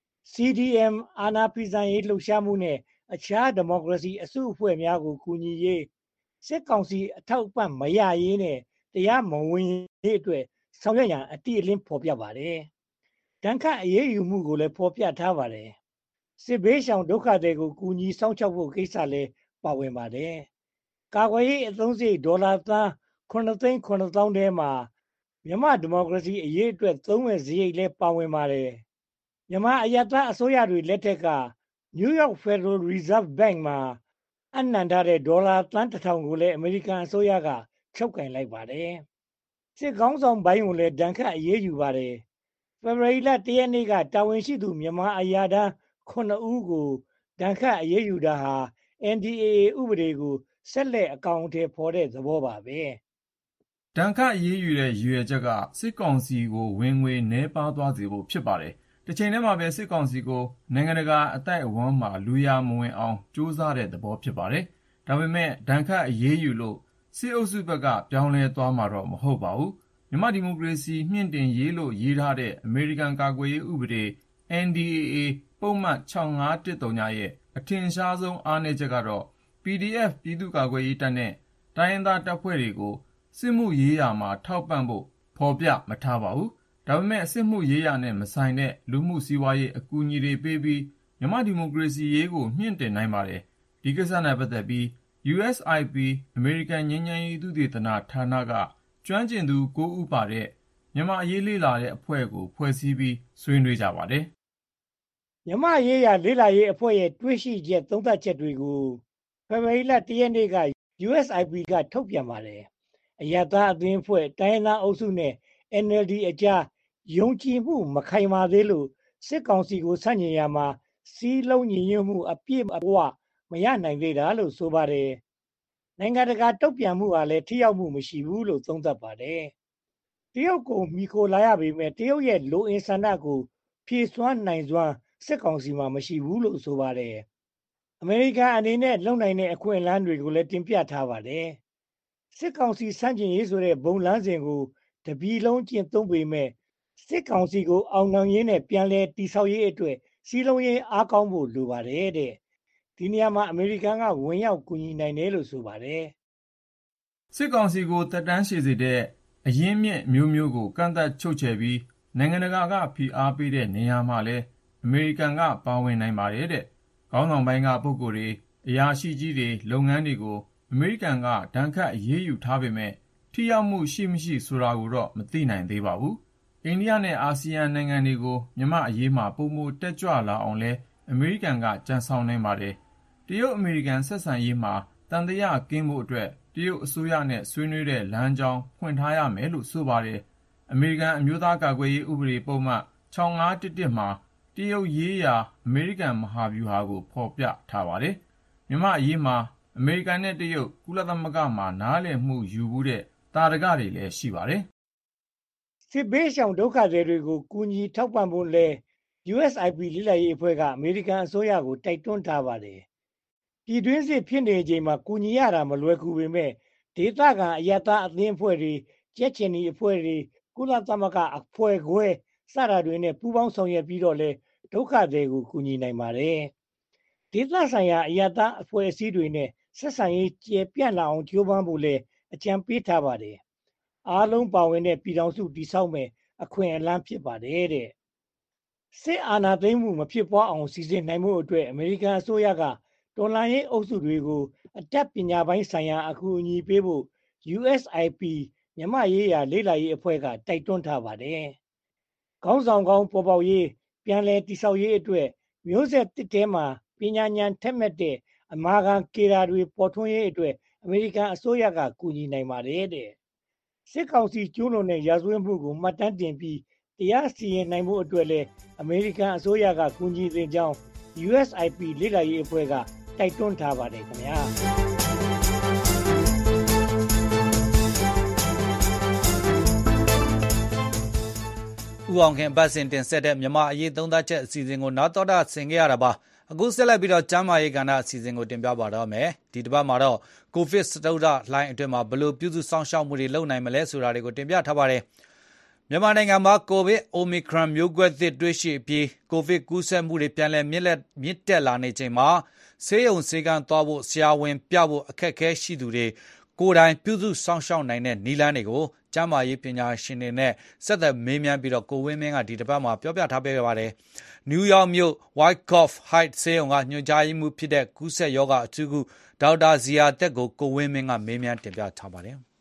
CDM အာဏာဖီဆန်ရေးလှုပ်ရှားမှုနဲ့အခြားဒီမိုကရေစီအစုအဖွဲ့များကိုကူညီရေးစစ်ကောင်စီအထောက်အပံ့မရရေးနဲ့တရားမဝင်ရေးအတွက်ဆောင်ရွက်ရန်အတိအလင်းဖော်ပြပါတယ်။တန်ခတ်အရေးယူမှုကိုလည်းဖော်ပြထားပါတယ်။စစ်ဘေးရှောင်ဒုက္ခတွေကိုကူညီစောင့်ရှောက်ဖို့ကိစ္စလည်းပါဝင်ပါတယ်။ကာကွယ်ရေးအသုံးစရိတ်ဒေါ်လာသန်း9,900,000ထဲမှာမြန်မာဒီမိုကရေစီအရေးအတွက်သုံးမဲ့စရိတ်လည်းပါဝင်ပါတယ်။မြန်မာအရပ်သားအစိုးရတွေလက်ထက်က New York Federal Reserve Bank မှာအနှံထားတဲ့ဒေါ်လာသန်း1000ကိုလည်းအမေရိကန်အစိုးရကချုပ်ကင်လိုက်ပါတယ်။စစ်ကောင်းဆောင်ဘိုင်းကိုလည်းဒဏ်ခတ်အရေးယူပါတယ်။ဖေဖော်ဝါရီလ1ရက်နေ့ကတာဝန်ရှိသူမြန်မာအရာထမ်း9ဦးကိုဒဏ်ခတ်အရေးယူတာဟာ NDAA ဥပဒေကိုဆက်လက်အကောင်အထည်ဖော်တဲ့သဘောပါပဲ။ဒဏ်ခတ်အရေးယူတဲ့ရည်ရွယ်ချက်ကစစ်ကောင်စီကိုဝင်ငွေနှဲပါသွားစေဖို့ဖြစ်ပါတယ်။တစ်ချိန်တည်းမှာပဲစစ်ကောင်စီကိုနိုင်ငံတကာအတိုက်အဝန်းမှာလူရမဝင်အောင်ကြိုးစားတဲ့သဘောဖြစ်ပါတယ်။ဒါပေမဲ့ဒဏ်ခတ်အရေးယူလို့စစ်အုပ်စုဘက်ကပြောင်းလဲသွားမှာတော့မဟုတ်ပါဘူး။မြန်မာဒီမိုကရေစီမြင့်တင်ရေးလို့ရေးထားတဲ့အမေရိကန်ကာကွယ်ရေးဥပဒေ NDAA ပုံမှန်6513ရဲ့အထင်ရှားဆုံးအားနည်းချက်ကတော့ PDF ပြည်သူ့ကာကွယ်ရေးတပ်နဲ့တိုင်းရင်းသားတပ်ဖွဲ့တွေကိုစစ်မှုရေးရာမှာထောက်ပံ့ဖို့ဖော်ပြမထားပါဘူး။ဒါပေမဲ့စစ်မှုရေးရာနဲ့မဆိုင်တဲ့လူမှုစီးပွားရေးအကူအညီတွေပေးပြီးမြန်မာဒီမိုကရေစီရေးကိုမြင့်တင်နိုင်ပါတယ်။ဒီကိစ္စနဲ့ပတ်သက်ပြီး USIP အမေရိကန်ငြိမ်းချမ်းရေးသုတေသနဌာနကကျွမ်းကျင်သူ9ဦးပါတဲ့မြန်မာအရေးလေ့လာတဲ့အဖွဲ့ကိုဖွဲ့စည်းပြီးဆွေးနွေးကြပါတယ်။မြန်မာရေးရာလေ့လာရေးအဖွဲ့ရဲ့တွေးရှိချက်သုံးသပ်ချက်တွေကိုဖေဖော်ဝါရီလ1ရက်နေ့က USIP ကထုတ်ပြန်ပါတယ်။အရသာအသင်းအဖွဲ့တိုင်းသားအုပ်စုနဲ့ NLD အကြားယုံကြည်မှုမခိုင်မာသေးလို့စစ်ကောင်စီကိုဆန့်ကျင်ရမှာစီးလုံးညီညွတ်မှုအပြည့်အဝမရနိုင်သေးတာလို့ဆိုပါတယ်။နိုင်ငံတကာတုံ့ပြန်မှုဟာလည်းထိရောက်မှုမရှိဘူးလို့သုံးသပ်ပါတယ်။တရုတ်ကိုမိခိုလာရပေမဲ့တရုတ်ရဲ့လိုအင်ဆန္ဒကိုဖြည့်စွမ်းနိုင်စွမ်းစစ်ကောင်စီမှာမရှိဘူးလို့ဆိုပါတယ်။အမေရိကန်အနေနဲ့လုံနိုင်တဲ့အခွင့်အလမ်းတွေကိုလည်းတင်ပြထားပါတယ်။စစ်ကောင်စီစန့်ကျင်ရေးဆိုတဲ့ဘုံလမ်းစဉ်ကိုတပြည်လုံးကျင့်သုံးပေမဲ့စစ်ကောင်စီကိုအောင်နိုင်ရေးနဲ့ပြန်လည်တည်ဆောက်ရေးအတွက်စီးလုံးရေးအားကောင်းဖို့လိုပါတယ်တဲ့ဒီနေရာမှာအမေရိကန်ကဝင်ရောက်ကူညီနိုင်တယ်လို့ဆိုပါတယ်စစ်ကောင်စီကိုတက်တန်းရှည်စေတဲ့အရင်းမြစ်မျိုးမျိုးကိုကန့်သတ်ချုပ်ချယ်ပြီးနိုင်ငံတကာကဖိအားပေးတဲ့နေရာမှာလဲအမေရိကန်ကပါဝင်နိုင်ပါတယ်တဲ့ခေါင်းဆောင်ပိုင်းကပုဂ္ဂိုလ်တွေအရာရှိကြီးတွေလုပ်ငန်းတွေကိုအမေရိကန်ကဒဏ်ခတ်အရေးယူထားပေမဲ့ထိရောက်မှုရှိမရှိဆိုတာကိုတော့မသိနိုင်သေးပါဘူးအိန္ဒိယနဲ့အာဆီယံနိုင်ငံတွေကိုမြန်မာအရေးမှာပုံမတက်ကြွလာအောင်လဲအမေရိကန်ကကြံဆောင်နေပါတယ်တရုတ်အမေရိကန်ဆက်ဆံရေးမှာတန်တရားကင်းဖို့အတွက်တရုတ်အစိုးရနဲ့ဆွေးနွေးတဲ့လမ်းကြောင်းဖွင့်ထားရမယ်လို့ဆိုပါတယ်အမေရိကန်အမျိုးသားကာကွယ်ရေးဥပဒေပုံမှန် 6511မှာတရုတ်ရေးရာအမေရိကန်မဟာဗျူဟာကိုဖော်ပြထားပါတယ်။မြန်မာ့အရေးမှာအမေရိကန်နဲ့တရုတ်ကုလသမဂ္ဂမှာနားလည်မှုယူမှုတဲ့သာဓကတွေလည်းရှိပါတယ်။စစ်ဘေးရှောင်ဒုက္ခသည်တွေကိုကူညီထောက်ပံ့ဖို့လဲ USIP လိလာရေးအဖွဲ့ကအမေရိကန်အစိုးရကိုတိုက်တွန်းထားပါတယ်။ပြည်တွင်းစစ်ဖြစ်နေချိန်မှာကူညီရတာမလွယ်ကူပေမဲ့ဒေသခံအရပ်သားအသင်းအဖွဲ့တွေကြက်ချင်ဒီအဖွဲ့တွေကုလသမဂ္ဂအဖွဲ့ခွဲစတာတွေနဲ့ပူးပေါင်းဆောင်ရွက်ပြီးတော့လဲဒုက္ခသည်ကိုကူညီနိုင်ပါတယ်။ဒေသဆိုင်ရာအရပ်သားအဖွဲ့အစည်းတွေနဲ့ဆက်ဆံရေးကျေပြန့်လာအောင်ကြိုးပမ်းဖို့လဲအကြံပေးထားပါတယ်။အားလုံးပါဝင်တဲ့ပြည်ထောင်စုတည်ဆောက်မယ်အခွင့်အလမ်းဖြစ်ပါတယ်တဲ့။စစ်အာဏာသိမ်းမှုမဖြစ်ပွားအောင်စီစဉ်နိုင်မှုအတွက်အမေရိကန်အစိုးရကတော်လှန်ရေးအုပ်စုတွေကိုအတတ်ပညာပိုင်းဆိုင်ရာအကူအညီပေးဖို့ USIP မြန်မာရေးရာလေ့လာရေးအဖွဲ့ကတိုက်တွန်းထားပါတယ်။ခေါင်းဆောင်ကောင်းပေါ်ပေါက်ရေးပြန်လည်တည်ဆောက်ရေးအတွက်မျိုးဆက်တစ်တဲမှာပညာဉာဏ်ထက်မြက်တဲ့အမာခံကေရာတွေပေါ်ထွန်းရေးအတွက်အမေရိကန်အစိုးရကကူညီနိုင်ပါတယ်တဲ့။စစ်ကောင်စီကျူးလွန်တဲ့ရာဇဝတ်မှုကိုမှတ်တမ်းတင်ပြီးတရားစီရင်နိုင်မှုအတွက်လည်းအမေရိကန်အစိုးရကကူညီသင့်ကြောင်း USIP လေ့လာရေးအဖွဲ့ကတိုက်တွန်းထားပါတယ်ခင်ဗျာဦးအောင်ခင်ပတ်စဉ်တင်ဆက်တဲ့မြန်မာအရေးသုံးသပ်ချက်အစီအစဉ်ကိုနားတော်တာဆင်ခဲ့ရတာပါအခုဆက်လက်ပြီးတော့ကျမ်းမာရေးကဏ္ဍအစီအစဉ်ကိုတင်ပြပါတော့မယ်ဒီတစ်ပတ်မှာတော့ကိုဗစ်စတုတ္ထလှိုင်းအတွင်းမှာဘယ်လိုပြုစုစောင့်ရှောက်မှုတွေလုပ်နိုင်မလဲဆိုတာတွေကိုတင်ပြထားပါတယ်မြန်မာနိုင်ငံမှာကိုဗစ်အိုမီခရွန်မျိုးကွဲသစ်တွေ့ရှိပြီးကိုဗစ်ကူးစက်မှုတွေပြန်လည်မြင့်တက်လာနေချိန်မှာဆေးရုံဆေးကန်းသွားဖို့ဆရာဝန်ပြဖို့အခက်အခဲရှိသူတွေကိုယ်တိုင်ပြုစုစောင့်ရှောက်နိုင်တဲ့နည်းလမ်းတွေကိုကျန်းမာရေးပညာရှင်တွေနဲ့ဆက်သွယ်မေးမြန်းပြီးတော့ကိုဝင်းမင်းကဒီတစ်ပတ်မှာပြောပြထားပေးပါတယ်။ New York မြို့ Wyckoff Heights ဆေးရုံကညွှန်ကြားရေးမှူးဖြစ်တဲ့ကူးစက်ရောဂါအထူးကုဒေါက်တာဇီယာသက်ကိုကိုဝင်းမင်းကမေးမြန်းတင်ပြထားပါတယ်။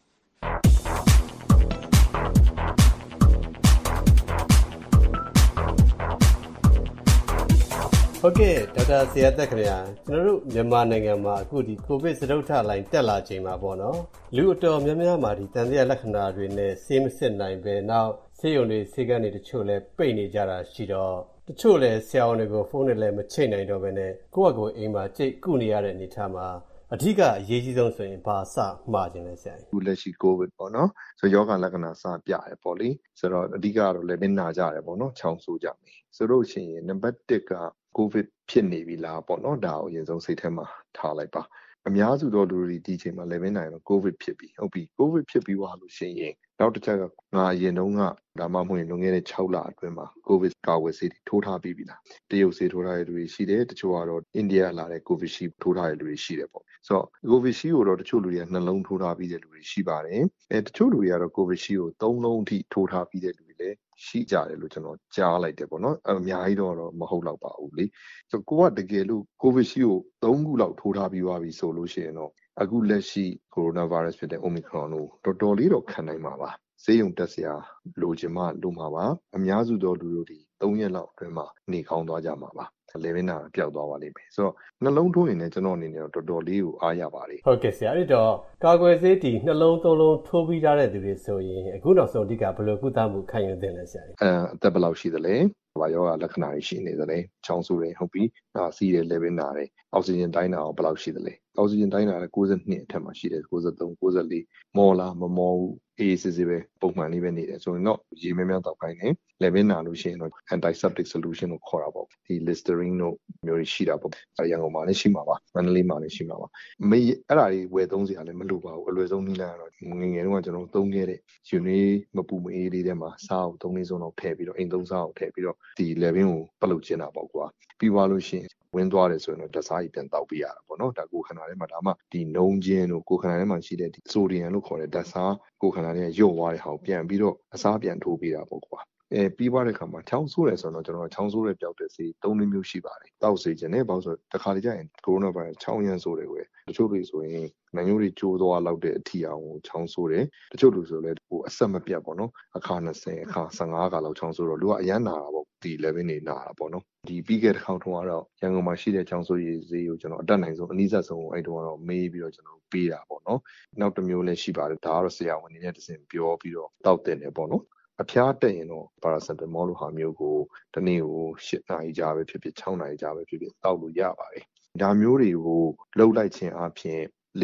ဟုတ်ကဲ့ဒေါက်တာဇီယာသက်ခင်ဗျာကျွန်တော်တို့မြန်မာနိုင်ငံမှာအခုဒီကိုဗစ်စတုတ္ထလှိုင်းတက်လာချိန်မှာပေါ့နော်လူအတော်များများမှာဒီတန်တရားလက္ခဏာတွေနဲ့ဆေးမစစ်နိုင်ပဲနောက်ဆေးရုံတွေဆေးကန်းတွေတချို့လဲပိတ်နေကြတာရှိတော့တချို့လဲဆရာဝန်တွေကိုဖုန်းနဲ့လဲမချိတ်နိုင်တော့ဘဲနဲ့ကိုယ့်အကိုအိမ်မှာကြိတ်ကုနေရတဲ့အနေအထားမှာအဓိကအရေးကြီးဆုံးဆိုရင်ဘာစမှာခြင်းလဲဆရာအခုလက်ရှိကိုဗစ်ပေါ့နော်ဆိုယောဂလက္ခဏာစပြရပေါ့လေဆိုတော့အဓိကတော့လည်းမျက်နှာကြတယ်ပေါ့နော်ချောင်းဆိုးကြမယ်ဆိုတော့ရှင်နံပါတ်1ကကိုဗစ်ဖြစ်နေပြီလားပေါ့နော်ဒါကိုအရင်ဆုံးစိတ်ထဲမှာထားလိုက်ပါအများစုသောလူတွေဒီချိန်မှာလည်းနိုင်တော့ကိုဗစ်ဖြစ်ပြီဟုတ်ပြီကိုဗစ်ဖြစ်ပြီးသွားလို့ရှိရင်နောက်တစ်ချက်ကငါအရင်တုန်းကဒါမှမဟုတ်ရင်လွန်ခဲ့တဲ့6လအတွင်းမှာကိုဗစ်ကာကွယ်ဆေးထိုးထားပြီးပြီလားတရုတ်ဆေးထိုးထားတဲ့လူတွေရှိတယ်တချို့ကတော့အိန္ဒိယလာတဲ့ကိုဗစ်ရှိထိုးထားတဲ့လူတွေရှိတယ်ပေါ့ဆိုတော့ကိုဗစ်ရှိကိုတော့တချို့လူတွေကနှလုံးထိုးထားပြီးတဲ့လူတွေရှိပါတယ်တချို့လူတွေကတော့ကိုဗစ်ရှိကို3လုံးအထိထိုးထားပြီးတဲ့လူတွေလည်းရှိကြတယ်လို့ကျွန်တော်ကြားလိုက်တယ်ပေါ့နော်အများကြီးတော့မဟုတ်တော့ပါဘူးလေဆိုတော့ကိုကတကယ်လို့ကိုဗစ်ရှိကို3ခုလောက်ထိုးထားပြီးသွားပြီဆိုလို့ရှိရင်တော့အခုလက်ရှိကိုရိုနာဗိုင်းရပ်စ်ဖြစ်တဲ့ Omicron ကိုတော်တော်လေးတော့ခံနိုင်မှာပါဆေးရုံတက်စရာလိုချင်မှလိုမှာပါအများစုသောလူတို့ဒီ3ရက်လောက်အတွင်းမှာနေကောင်းသွားကြမှာပါလေဗင်းနာပျောက်သွားပါလိမ့်မယ်ဆိုတော့နှလုံးထိုးရင်လည်းကျွန်တော်အနေနဲ့တော့တော်တော်လေးကိုအားရပါတယ်ဟုတ်ကဲ့ဆရာအဲ့တော့ကာကွယ်ဆေးဒီနှလုံး3လုံးထိုးပြီးထားတဲ့သူတွေဆိုရင်အခုနောက်ဆုံးအဓိကဘယ်လိုကုသမှုခံယူသင့်လဲဆရာအသက်ဘယ်လောက်ရှိသလဲဘာယောဂလက္ခဏာတွေရှိနေသလဲချောင်းဆိုးတယ်ဟုတ်ပြီစီးတယ်လေဗင်းနာတယ်အောက်ဆီဂျင်တိုင်းတာဘယ်လောက်ရှိသလဲအောက်ဆီဂျင်တိုင်းတာ92အထက်မှာရှိတယ်93 94မော်လားမမော်ဘူးအေးစစ်စစ်ပဲပုံမှန်လေးပဲနေတယ်ဆိုရင်တော့ရေများများတောက်ခိုင်းတယ်လေဗင်းနာလို့ရှိရင်တော့ antiseptic solution ကိုခေါ်တာပေါ့ဒီ Listerine တို့မျိုးတွေရှိတာပေါ့ရန်ကုန်မှာလည်းရှိမှာပါမန္တလေးမှာလည်းရှိမှာပါမေးအဲ့ဒါတွေဝယ်သုံးစရာလည်းမလိုပါဘူးအလွယ်ဆုံးနည်းလမ်းကတော့ငငယ်တုန်းကကျွန်တော်သုံးခဲ့တဲ့ယူနေမပူမအေးလေးထဲမှာစားအောင်3လေးစုံတော့ထည့်ပြီးတော့အိမ်သုံးစားအောင်ထည့်ပြီးတော့ဒီလေဗင်းကိုပလုတ်ကျင်းတာပေါ့ကွာပြီးသွားလို့ရှိရင်ဝင်းသွားတယ်ဆိုရင်တော့ဓာတ်စားကြီးပြန်တောက်ပြရတာပေါ့နော်ဒါကိုခန္ဓာထဲမှာဒါမှဒီနှုံးချင်းတို့ကိုခန္ဓာထဲမှာရှိတဲ့ဒီဆိုဒီယမ်လို့ခေါ်တဲ့ဓာတ်စားကိုခန္ဓာထဲညှို့သွားတဲ့ဟာကိုပြန်ပြီးတော့အစားပြန်ထိုးပေးတာပေါ့ကွာပြီးသွားတဲ့ခါမှာချောင်းဆိုးတယ်ဆိုတော့ကျွန်တော်ချောင်းဆိုးတဲ့ပျောက်တဲ့ဆေး3မျိုးရှိပါတယ်တောက်စေခြင်းနဲ့ဘာလို့ဆိုတခါတည်းကျရင်ကိုရိုနာဗိုင်းရပ်စ်ချောင်းရမ်းဆိုးတယ်ကွယ်တချို့တွေဆိုရင်နိုင်ငံတွေကျိုးသွားလောက်တဲ့အထီအောင်ကိုချောင်းဆိုးတယ်တချို့လူဆိုလည်းဟိုအဆက်မပြတ်ပေါ့နော်အခါ20အခါ15ခါလောက်ချောင်းဆိုးတော့လူကအရန်နာတာပေါ့ဒီ level နေနာတာပေါ့နော်ဒီပြီးခဲ့တဲ့ခေါက်ထုံးကတော့ရန်ကုန်မှာရှိတဲ့ချောင်းဆိုးရည်ဈေးကိုကျွန်တော်အတက်နိုင်ဆုံးအနည်းဆက်ဆုံးအဲ့တုန်းကတော့မေးပြီးတော့ကျွန်တော်ပေးတာပေါ့နော်နောက်တစ်မျိုးလည်းရှိပါတယ်ဒါကတော့ဆရာဝန်တွေနဲ့တစင်ပြောပြီးတော့တောက်တင်တယ်ပေါ့နော်အဖျားတက်ရင်တော့ paracetamol လိုဟာမျိုးကိုတနေ့ကို8 နာရီကြာပဲဖြစ်ဖြစ်6 နာရီကြာပဲဖြစ်ဖြစ်တောက်လို့ရပါတယ်ဒါမျိုးတွေကိုလှုပ်လိုက်ခြင်းအပြင်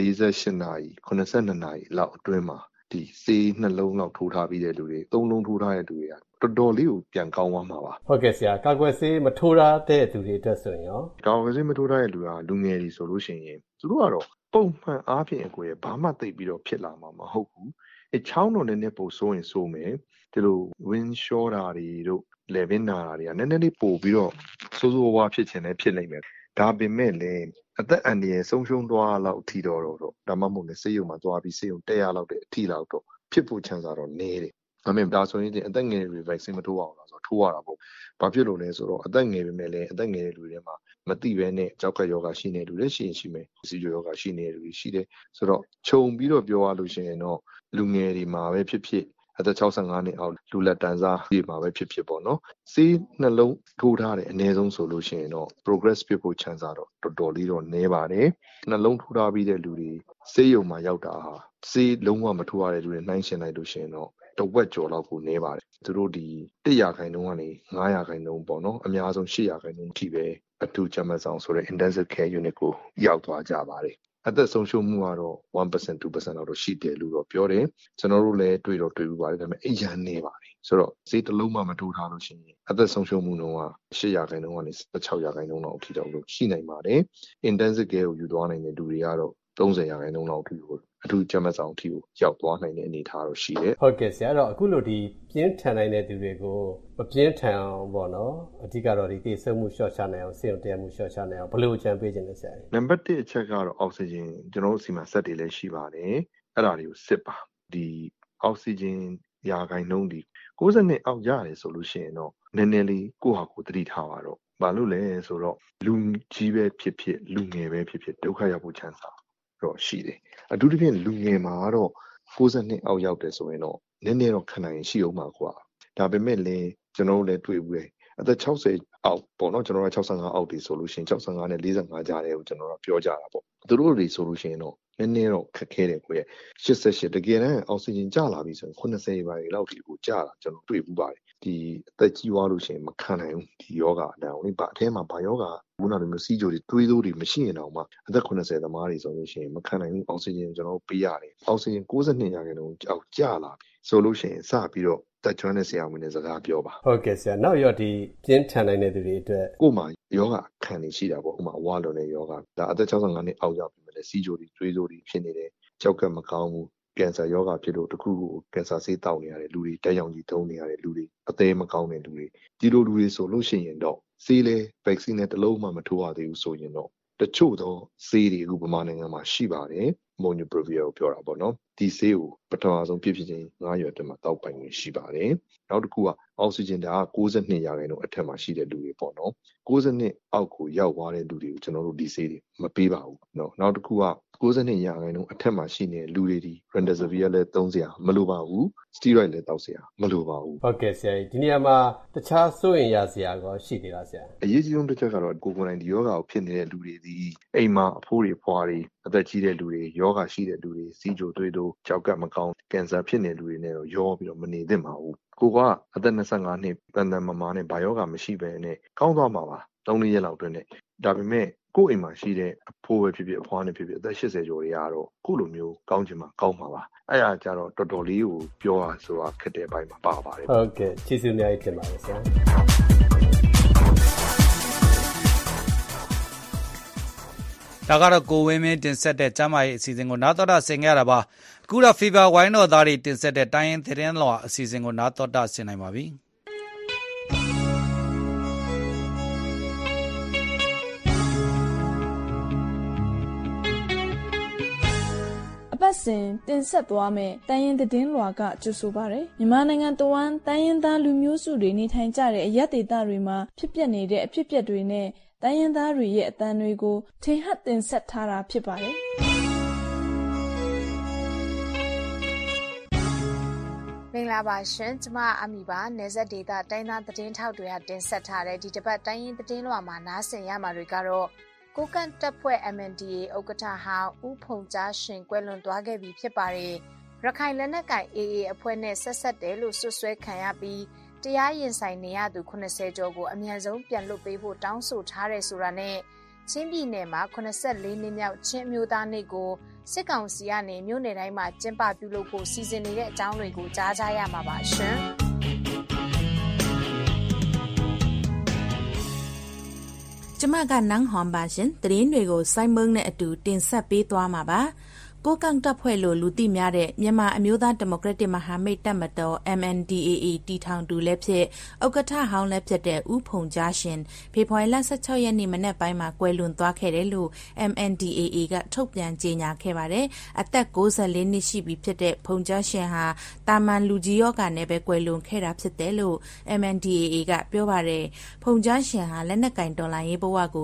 48 နာရီ82 နာရီလောက်အတွင်းမှာဒီဆေးနှလုံးလောက်ထိုးထားပြီးတဲ့လူတွေ3 လုံးထိုးထားတဲ့လူတွေကတော်တော်လေးကိုပြန်ကောင်းသွားမှာပါဟုတ်ကဲ့ဆရာကာကွယ်ဆေးမထိုးထားတဲ့သူတွေအတွက်ဆိုရင်ရောကာကွယ်ဆေးမထိုးထားတဲ့လူကလူငယ်တွေဆိုလို့ရှိရင်သူတို့ကတော့ပုံမှန်အားဖြင့်အကိုရဘာမှသိပြီးတော့ဖြစ်လာမှာမဟုတ်ဘူးအဲချောင်းတော်နဲ့ပို့ဆိုရင်ဆိုမယ်ဒီလို wind shore တာတွေတို့လေပင်နာတာတွေကနည်းနည်းလေးပို့ပြီးတော့စိုးစိုးဝါးဖြစ်ခြင်းလည်းဖြစ်နိုင်မယ်ဒါပေမဲ့လည်းအသက်အန္တရာယ်ဆုံးရှုံးသွားလောက်အထိတော့ဒါမှမဟုတ်လည်းဆေးရုံမှာသွားပြီးဆေးရုံတက်ရလောက်တဲ့အထိလောက်တော့ဖြစ်ဖို့ချမ်းသာတော့နည်းတယ်ဒါပေမဲ့ဒါဆိုရင်အသက်ငယ်တွေ vaccine မထိုးအောင်လားဆိုတော့ထိုးရတာပေါ့ဘာဖြစ်လို့လဲဆိုတော့အသက်ငယ်ပေမဲ့လည်းအသက်ငယ်တဲ့လူတွေမှာမသိဘဲနဲ့ကြောက်ကယောဂရှိနေလူတွေရှိရင်ရှိမယ်စီဂျိုယောဂရှိနေတဲ့လူတွေရှိတယ်ဆိုတော့ခြုံပြီးတော့ပြောရလို့ရှိရင်တော့လူငယ်တွေမှာပဲဖြစ်ဖြစ်အသက်65နှစ်အောက်လူလက်တန်းစားဒီမှာပဲဖြစ်ဖြစ်ပေါ့နော်ဆေးနှလုံးထိုးထားတဲ့အနည်းဆုံးဆိုလို့ရှိရင်တော့ progress ဖြစ်ဖို့ chance တော့တော်တော်လေးတော့နည်းပါတယ်နှလုံးထိုးထားပြီးတဲ့လူတွေဆေးရုံမှာရောက်တာဟာဆေးလုံးဝမထိုးရတဲ့လူတွေနှိုင်းယှဉ်လိုက်လို့ရှိရင်တော့တဝက်ကျော်လောက်ကိုနည်းပါတယ်သူတို့ဒီ100%ကနေ9%ပေါ့နော်အများဆုံး8%ထိပဲအထူးကြမ်းဆောင်ဆိုတဲ့ intensive care unit ကိုရောက်သွားကြပါတယ်အသက်ဆုံးရှုံးမှုကတော့ 1% 2% လောက်တော့ရှိတယ်လို့တော့ပြောတယ်ကျွန်တော်တို့လည်းတွေ့ပြီးပါတယ်ဒါပေမဲ့အရင်နေပါတယ်ဆိုတော့ဈေးတစ်လုံးမှမထိုးထားလို့ရှိရင်အသက်ဆုံးရှုံးမှုနှုန်းက8%ကနေ16%လောက်အထိတော့ရှိနိုင်ပါတယ် intensive care ကိုယူသွားနိုင်တဲ့လူတွေကတော့30%လောက်အထိကိုအထူးကြမ်းဆောင်အထိကိုရောက်သွားနိုင်တဲ့အနေအထားတော့ရှိတယ်ဟုတ်ကဲ့ဆရာတော့အခုလိုဒီပြင်းထန်နိုင်တဲ့သူတွေကိုမပြင်းထန်အောင်ပေါ့နော်အဓိကတော့ဒီသေဆုံးမှုရှော့ချနိုင်အောင်ဆေးရုံတက်မှုရှော့ချနိုင်အောင်ဘယ်လိုအကြံပေးခြင်းလဲဆရာနံပါတ်1အချက်ကတော့အောက်ဆီဂျင်ကျွန်တော်တို့စီမှာစက်တွေလည်းရှိပါတယ်အဲ့ဒါတွေကိုစစ်ပါဒီအောက်ဆီဂျင်ရာခိုင်နှုန်းဒီ90အောက်ရတယ်ဆိုလို့ရှိရင်တော့နည်းနည်းလေးကိုယ့်ဟာကိုယ်သတိထားပါတော့ဘာလို့လဲဆိုတော့လူကြီးပဲဖြစ်ဖြစ်လူငယ်ပဲဖြစ်ဖြစ်ဒုက္ခရောက်ဖို့ချမ်းသာတော့ရှိတယ်အထူးသဖြင့်လူငယ်မှာကတော့92အောက်ရောက်တယ်ဆိုရင်တော့နည်းနည်းတော့ခံနိုင်ရှိအောင်ပါကွာဒါပေမဲ့လည်းကျွန်တော်တို့လည်းတွေ့ဘူးတယ်အသက်60အောက်ပေါ့နော်ကျွန်တော်က65အောက်ဒီဆိုလို့ရှိရင်65နဲ့45ကြားတယ်ကိုကျွန်တော်တို့ပြောကြတာပေါ့သူတို့တွေဆိုလို့ရှိရင်တော့နည်းနည်းတော့ခက်ခဲတယ်ကိုရဲ့88တကယ်တမ်းအောက်ဆီဂျင်ကျလာပြီဆိုရင်80ပါးလောက်ဒီကိုကျလာကျွန်တော်တွေ့ဘူးပါတယ်ဒီအသက်ကြီးသွားလို့ရှိရင်မခံနိုင်ဘူးဒီယောဂအတန်းကိုဘာအထဲမှာဘာယောဂခုနလိုမျိုးစီးကြိုတွေတွေးစိုးတွေမရှိရင်တော့မှအသက်80သမားတွေဆိုလို့ရှိရင်မခံနိုင်ဘူးအောက်ဆီဂျင်ကျွန်တော်ပေးရတယ်အောက်ဆီဂျင်92%အောက်ကျလာပြီဆိုလို့ရှိရင်စပြီးတော့တက်ချွန်းတဲ့ဆရာဝန်တွေစကားပြောပါဟုတ်ကဲ့ဆရာနောက်ရောဒီပြင်းထန်နိုင်တဲ့သူတွေအတွက်ကို့မှာယောဂခံနေရှိတာပေါ့ဥပမာအဝါလွန်တဲ့ယောဂဒါအသက်65နှစ်အောက်ရောက်ပြီမဲ့စီးကြိုတွေတွေးစိုးတွေဖြစ်နေတယ်ကြောက်ကမကောင်းဘူးကင်ဆာယောဂဖြစ်လို့တခုခုကင်ဆာဆေးတောက်နေရတဲ့လူတွေတက်ရောင်ကြီးသုံးနေရတဲ့လူတွေအသေးမကောင်းတဲ့လူတွေဒီလိုလူတွေဆိုလို့ရှိရင်တော့ဆေးလဲ vaccine နဲ့တစ်လုံးမှမထိုးရသေးဘူးဆိုရင်တော့တချို့သောဆေးတွေအခုဗမာနိုင်ငံမှာရှိပါတယ် Molnupiravir ကိုပြောတာပေါ့နော်ဒီဆေးကိုပထမဆုံးပြည့်ချင်း9ရက်တည်းမှာတောက်ပိုင်နေရှိပါတယ်နောက်တစ်ခုကအောက်ဆီဂျင်ဓာတ်92%အထက်မှာရှိတဲ့လူတွေပေါ့နော်92အောက်ကိုရောက်သွားတဲ့လူတွေကိုကျွန်တော်တို့ဒီဆေးတွေမပေးပါဘူးเนาะနောက်တစ်ခုက92%အထက်မှာရှိနေတဲ့လူတွေဒီ Remdesivir လည်းသုံးစရာမလိုပါဘူး steroid လည်းတောက်စရာမလိုပါဘူးဟုတ်ကဲ့ဆရာဒီနေရာမှာတခြားစိုးရင်ရစရာကောရှိသေးလားဆရာအရေးကြီးဆုံးတစ်ချက်ကတော့ကိုယ်ကိုယ်တိုင်ဒီယောဂကိုဖြစ်နေတဲ့လူတွေဒီအိမ်မှာအဖိုးတွေဖွာတွေအသက်ကြီးတဲ့လူတွေယောဂရှိတဲ့လူတွေစီးကြိုတွေးတို့ကြောက်ကမကောင်းကင်ဆာဖြစ်နေတဲ့လူတွေနဲ့တော့ရောပြီးတော့မနေသင့်ပါဘူးကိုကအသက်25နှစ်တန်တန်မာမာနဲ့ဘာယောဂမရှိဘဲနဲ့ကောင်းသွားမှာပါ3-4ရက်လောက်အတွင်းနဲ့ဒါပေမဲ့ကိုယ့်အိမ်မှာရှိတဲ့အဖိုးပဲဖြစ်ဖြစ်အဖွားနဲ့ဖြစ်ဖြစ်အသက်80ကျော်တွေကတော့ခုလိုမျိုးကောင်းချင်မှကောင်းမှာပါအဲ့ဒါကြတော့တော်တော်လေးကိုပြောရဆိုတာခက်တဲ့အပိုင်းမှာပါပါတယ်ဟုတ်ကဲ့ကျေးဇူးများတင်ပါတယ်ဆရာဒါကတော့ကိုဝင်းမင်းတင်ဆက်တဲ့ကျမ်းမာရေးအစီအစဉ်ကိုနားတော်တာဆင်ခဲ့ရတာပါအခုတော့ Fever ဝိုင်းတော်သားတွေတင်ဆက်တဲ့တိုင်းရင်းသတင်းလွှာအစီအစဉ်ကိုနားတော်တာဆင်နိုင်ပါပြီပတ်စဉ်တင်ဆက်သွားမယ်တိုင်းရင်းသတင်းလွှာကကြိုဆိုပါရယ်မြန်မာနိုင်ငံတဝန်းတိုင်းရင်းသားလူမျိုးစုတွေနေထိုင်ကြတဲ့အရပ်ဒေသတွေမှာဖြစ်ပျက်နေတဲ့အဖြစ်အပျက်တွေနဲ့တိုင်းရင်းသားတွေရဲ့အသံတွေကိုထင်ဟပ်တင်ဆက်ထားတာဖြစ်ပါတယ်မင်္ဂလာပါရှင်ကျမအမီပါနယ်စပ်ဒေသတိုင်းသားသတင်းထောက်တွေကတင်ဆက်ထားတဲ့ဒီတစ်ပတ်တိုင်းရင်းသတင်းလွှာမှာနားဆင်ရမှာတွေကတော့ကိုကန့်တပ်ဖွဲ့ MNDAA ဥက္ကဋ္ဌဟောင်းဦးဖုန်ကြားရှင်ကွယ်လွန်သွားခဲ့ပြီဖြစ်ပါတယ်ရခိုင်လက်နက်ကိုင် AA အဖွဲ့နဲ့ဆက်ဆက်တယ်လို့စွပ်စွဲခံရပြီးတရားရင်ဆိုင်နေရသူ80ကျော်ကိုအမြန်ဆုံးပြန်လွှတ်ပေးဖို့တောင်းဆိုထားတယ်ဆိုတာနဲ့ချင်းပြည်နယ်မှာ84နှစ်မြောက်ချင်းအမျိုးသားနေ့ကိုစစ်ကောင်စီကနေမြို့နယ်တိုင်းမှာကျင်းပပြုလုပ်ဖို့စီစဉ်နေတဲ့အကြောင်းတွေကိုကြားကြရမှာပါရှင်။ကျမကနန်းဟွန်ပါရှင်သတင်းတွေကိုစိုင်းမုံနဲ့အတူတင်ဆက်ပေးသွားမှာပါ။ကိုကန့်တပ်ဖွဲ့လို့လူသိများတဲ့မြန်မာအမျိုးသားဒီမိုကရက်တစ်မဟာမိတ်တပ်မတော် MNDAA တီထောင်သူလည်းဖြစ်ဥက္ကဋ္ဌဟောင်းလည်းဖြစ်တဲ့ဦးဖုန်ကြားရှင်ဖေဖော်ဝါရီလ16ရက်နေ့မနက်ပိုင်းမှာကွယ်လွန်သွားခဲ့တယ်လို့ MNDAA ကထုတ်ပြန်ကြေညာခဲ့ပါတယ်။အသက်64နှစ်ရှိပြီဖြစ်တဲ့ဖုန်ကြားရှင်ဟာတာမန်လူကြီးရောဂါနဲ့ပဲကွယ်လွန်ခဲ့တာဖြစ်တယ်လို့ MNDAA ကပြောပါတယ်။ဖုန်ကြားရှင်ဟာလက်နက်ကင်တော်လှန်ရေးဘဝကို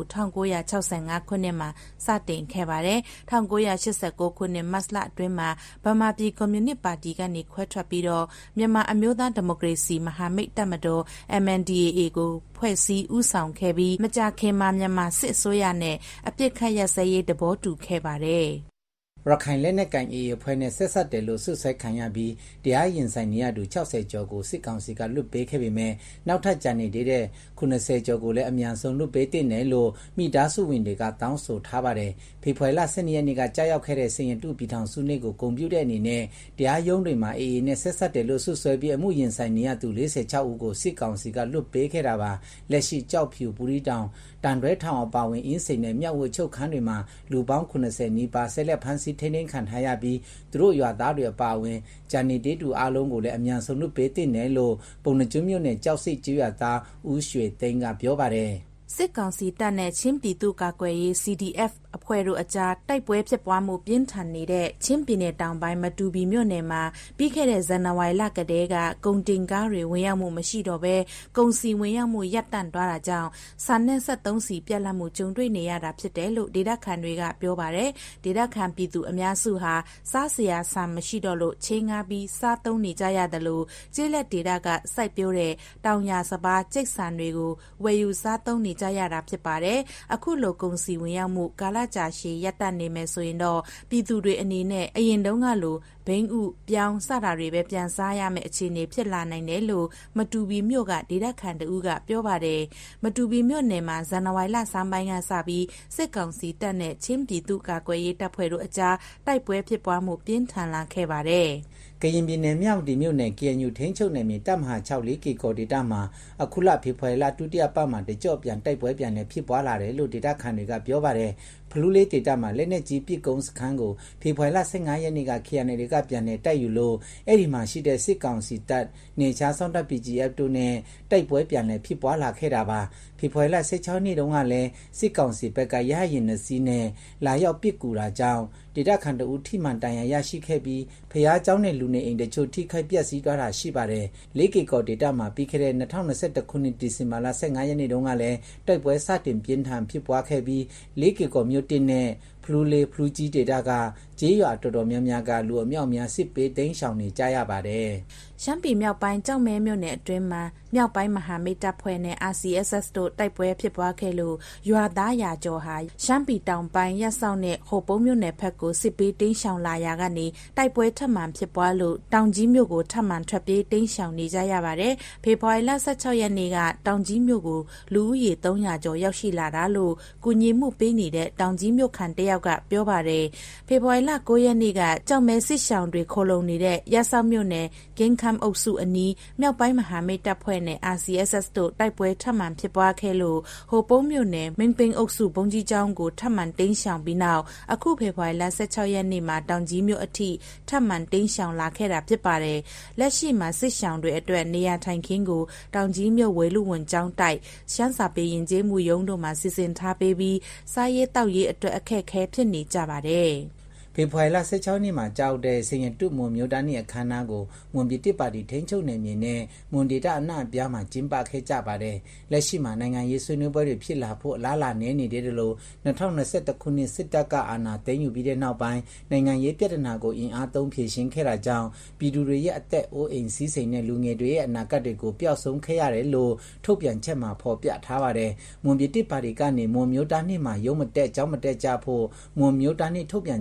1965ခုနှစ်မှာစတင်ခဲ့ပါတယ်။1989ခုနှစ်မတ်လအတွင်းမှာဗမာပြည်ကွန်မြူနစ်ပါတီကနေခွဲထွက်ပြီးတော့မြန်မာအမျိုးသားဒီမိုကရေစီမဟာမိတ်တပ်မတော် MNDAA ကိုဖွဲ့စည်းဦးဆောင်ခဲ့ပြီးမကြာခင်မှာမြန်မာစစ်အစိုးရနဲ့အပြစ်ခတ်ရပ်စဲရေးသဘောတူခဲ့ပါတယ်။ရခိုင်လက်နက်ကိုင် AA အဖွဲ့နဲ့ဆက်ဆက်တယ်လို့စွပ်စွဲခံရပြီးတရားရင်ဆိုင်နေရသူ60ကျော်ကိုစစ်ကောင်စီကလွတ်ပေးခဲ့ပေမဲ့နောက်ထပ်ကြံနေတဲ့90ကျော်ကိုလည်းအများဆုံးလွတ်ပေးတဲ့နယ်လို့မိသားစုဝင်တွေကတောင်းဆိုထားပါတယ်။ဖေဖော်ဝါရီလ12ရက်နေ့ကကြားရောက်ခဲ့တဲ့စင်ရတုပြည်ထောင်စုနေ့ကိုဂုဏ်ပြုတဲ့အနေနဲ့တရားရုံးတွေမှာ AA နဲ့ဆက်ဆက်တယ်လို့စွပ်စွဲပြီးအမှုရင်ဆိုင်နေရသူ46ဦးကိုစစ်ကောင်စီကလွတ်ပေးခဲ့တာပါ။လက်ရှိကြောက်ဖြူပူရီတောင်တန်တွဲထောင်အပါဝင်အင်းစိန်နဲ့မြောက်ဝချုပ်ခန်းတွေမှာလူပေါင်း90နီးပါးဆက်လက်ဖမ်းဆီးထိန်းသိမ်းခံထားရပြီးသူတို့ရွာသားတွေအပါဝင်ဂျန်နီတေးတူအားလုံးကိုလည်းအမြန်ဆုံးလွတ်ပေးတဲ့နယ်လို့ပုံနှကျွန်းမြို့နယ်ကြောက်စိတ်ကျွော်သားဦးရွှေသိန်းကပြောပါတယ်စစ်ကောင်စီတပ်နဲ့ချင်းပြည်သူ့ကာကွယ်ရေး CDF အဖွဲ့တို့အကြားတိုက်ပွဲဖြစ်ပွားမှုပြင်းထန်နေတဲ့ချင်းပြည်နယ်တောင်ပိုင်းမတူပီမြို့နယ်မှာပြီးခဲ့တဲ့ဇန်နဝါရီလကတည်းကကုန်တင်ကားတွေဝင်ရောက်မှုမရှိတော့ဘဲကုန်စီဝင်ရောက်မှုရပ်တန့်သွားတာကြောင့်ဆန်နဲ့73စီပြတ်လတ်မှုကြုံတွေ့နေရတာဖြစ်တယ်လို့ဒေသခံတွေကပြောပါတယ်ဒေသခံပြည်သူအများစုဟာစားစရာဆန်မရှိတော့လို့ချင်းငါပြီးစားသုံးနေကြရတယ်လို့ကျေးလက်ဒေသကစိုက်ပျိုးတဲ့တောင်ယာစပါးကျိတ်ဆန်တွေကိုဝယ်ယူစားသုံးနေကြရတာဖြစ်ပါတယ်အခုလိုကုန်စီဝင်ရောက်မှုကာလကြာရှည်ရပ်တန့်နေမယ်ဆိုရင်တော့ပြည်သူတွေအနေနဲ့အရင်တုန်းကလိုဘိန်းဥပြောင်းစတာတွေပဲပြန်စားရမယ့်အခြေအနေဖြစ်လာနိုင်တယ်လို့မတူပီမြို့ကဒေသခံတဦးကပြောပါတယ်မတူပီမြို့နယ်မှာဇန်နဝါရီလဆန်းပိုင်းကစပြီးစစ်ကောင်စီတပ်နဲ့ချင်းပြည်သူ့ကာကွယ်ရေးတပ်ဖွဲ့တို့အကြားတိုက်ပွဲဖြစ်ပွားမှုပြင်းထန်လာခဲ့ပါတယ်ကရင်ပြည်နယ်မြောက်ဒီမြို့နယ် KNU ထိန်းချုပ်နယ်မြေတပ်မဟာ6 4ကီကိုဒေတာမှာအခုလဖေဖော်ဝါရီလဒုတိယပတ်မှာတကြော့ပြန်တိုက်ပွဲပြန်လည်ဖြစ်ပွားလာတယ်လို့ဒေတာခန်တွေကပြောပါတယ်ဖလူးလေးဒေတာမှာလက်နက်ကြီးပစ်ကုန်းစခန်းကိုဖေဖော်ဝါရီလ15ရက်နေ့က KNL တွေကပြန်လည်တိုက်ယူလို့အဲ့ဒီမှာရှိတဲ့စစ်ကောင်စီတပ်နေချားဆောင်တပ် PGF တို့နဲ့တိုက်ပွဲပြန်လည်ဖြစ်ပွားလာခဲ့တာပါဖေဖော်ဝါရီလ16နေ့တုန်းကလည်းစစ်ကောင်စီဘက်ကရဟရင်နှစီနဲ့လာရောက်ပစ်ကူတာကြောင့်ဒေတာခန်တူထိမှန်တန်ရာရရှိခဲ့ပြီးဖျားเจ้าနဲ့လူနေအိမ်တချို့ထိခိုက်ပျက်စီးသွားတာရှိပါတယ်။၄ကီကောဒေတာမှာပြီးခဲ့တဲ့2021ခုနှစ်ဒီဇင်ဘာလ15ရက်နေ့တုန်းကလည်းတိုက်ပွဲစတင်ပြင်းထန်ဖြစ်ပွားခဲ့ပြီး၄ကီကောမြို့တင်နဲ့ဖလူးလေးဖလူးကြီးဒေတာကကျေးရွာတော်တော်များများကလူအမြောက်များစစ်ပေးသိမ်းရှောင်နေကြရပါတယ်။ရှမ်းပြည်မြောက်ပိုင်းကြောက်မဲမြို့နယ်အတွင်းမှာမြောက်ပိုင်းမဟာမိတ်တပ်ဖွဲ့နဲ့ RCSS တို့တိုက်ပွဲဖြစ်ပွားခဲ့လို့ရွာသားရာကျော်ဟာရှမ်းပြည်တောင်ပိုင်းရပ်ဆောင်နဲ့ဟိုပုံးမြို့နယ်ဘက်ကိုစစ်ပေးသိမ်းရှောင်လာရာကနေတိုက်ပွဲထပ်မံဖြစ်ပွားလို့တောင်ကြီးမြို့ကိုထပ်မံထွက်ပြေးသိမ်းရှောင်နေကြရပါတယ်။ဖေဖော်ဝါရီလ16ရက်နေ့ကတောင်ကြီးမြို့ကိုလူဦးရေ300ကျော်ရောက်ရှိလာတာလို့ကုညီမှုပေးနေတဲ့တောင်ကြီးမြို့ခံတယောက်ကပြောပါတယ်။ဖေဖော်ဝါရီလ9ရက်နေ့ကကြောက်မဲစစ်ရှောင်တွေခိုလုံနေတဲ့ရပ်ဆောင်မြို့နယ်ကင်းခမ်အုပ်စုအနီးမြောက်ပိုင်းမဟာမိတ်တပ်ဖွဲ့နဲ့ RCSS တို့တိုက်ပွဲထပ်မံဖြစ်ပွားခဲ့လို့ဟိုပုံးမြို့နယ်မင်းပင်အုပ်စုဘုံကြီးကျောင်းကိုထပ်မံသိမ်းရှောင်ပြီးနောက်အခုဖေဖော်ဝါရီလ16ရက်နေ့မှာတောင်ကြီးမြို့အထိထပ်မံသိမ်းရှောင်လာခဲ့တာဖြစ်ပါတယ်။လက်ရှိမှာစစ်ရှောင်တွေအတွက်နေရာထိုင်ခင်းကိုတောင်ကြီးမြို့ဝေလူဝန်ကျောင်းတိုက်ရှမ်းစာပေရင်ကျေးမှုရုံးတို့မှာစီစဉ်ထားပေးပြီးစားရေးတောက်ရေးအတွက်အခက်အခဲဖြစ်နေကြပါတယ်။ဖေဖော်ဝါရီလ16နေ့မှာကြောက်တဲ့စင်ရတုမွန်မျိုးသားနေ့အခမ်းအနားကိုမွန်ပြည်တစ်ပါတီထိန်းချုပ်နယ်မြေနဲ့မွန်ဒေတာအနှံ့အပြားမှာကျင်းပခဲ့ကြပါတယ်။လက်ရှိမှာနိုင်ငံရေးဆွေးနွေးပွဲတွေဖြစ်လာဖို့အလားအလာနည်းနေတယ်လို့2021ခုနှစ်စစ်တပ်ကအာဏာသိမ်းယူပြီးတဲ့နောက်ပိုင်းနိုင်ငံရေးပြဿနာကိုအင်အားသုံးဖြေရှင်းခဲ့တာကြောင့်ပြည်သူတွေရဲ့အသက်အိုးအိမ်စီးစိမ်နဲ့လူငယ်တွေရဲ့အနာဂတ်တွေကိုပျောက်ဆုံးခဲ့ရတယ်လို့ထုတ်ပြန်ချက်မှာဖော်ပြထားပါတယ်။မွန်ပြည်တစ်ပါတီကနေမွန်မျိုးသားနေ့မှာရုံးမတက်ကြောင်းမတက်ကြဖို့မွန်မျိုးသားနေ့ထုတ်ပြန်ချက်မှာ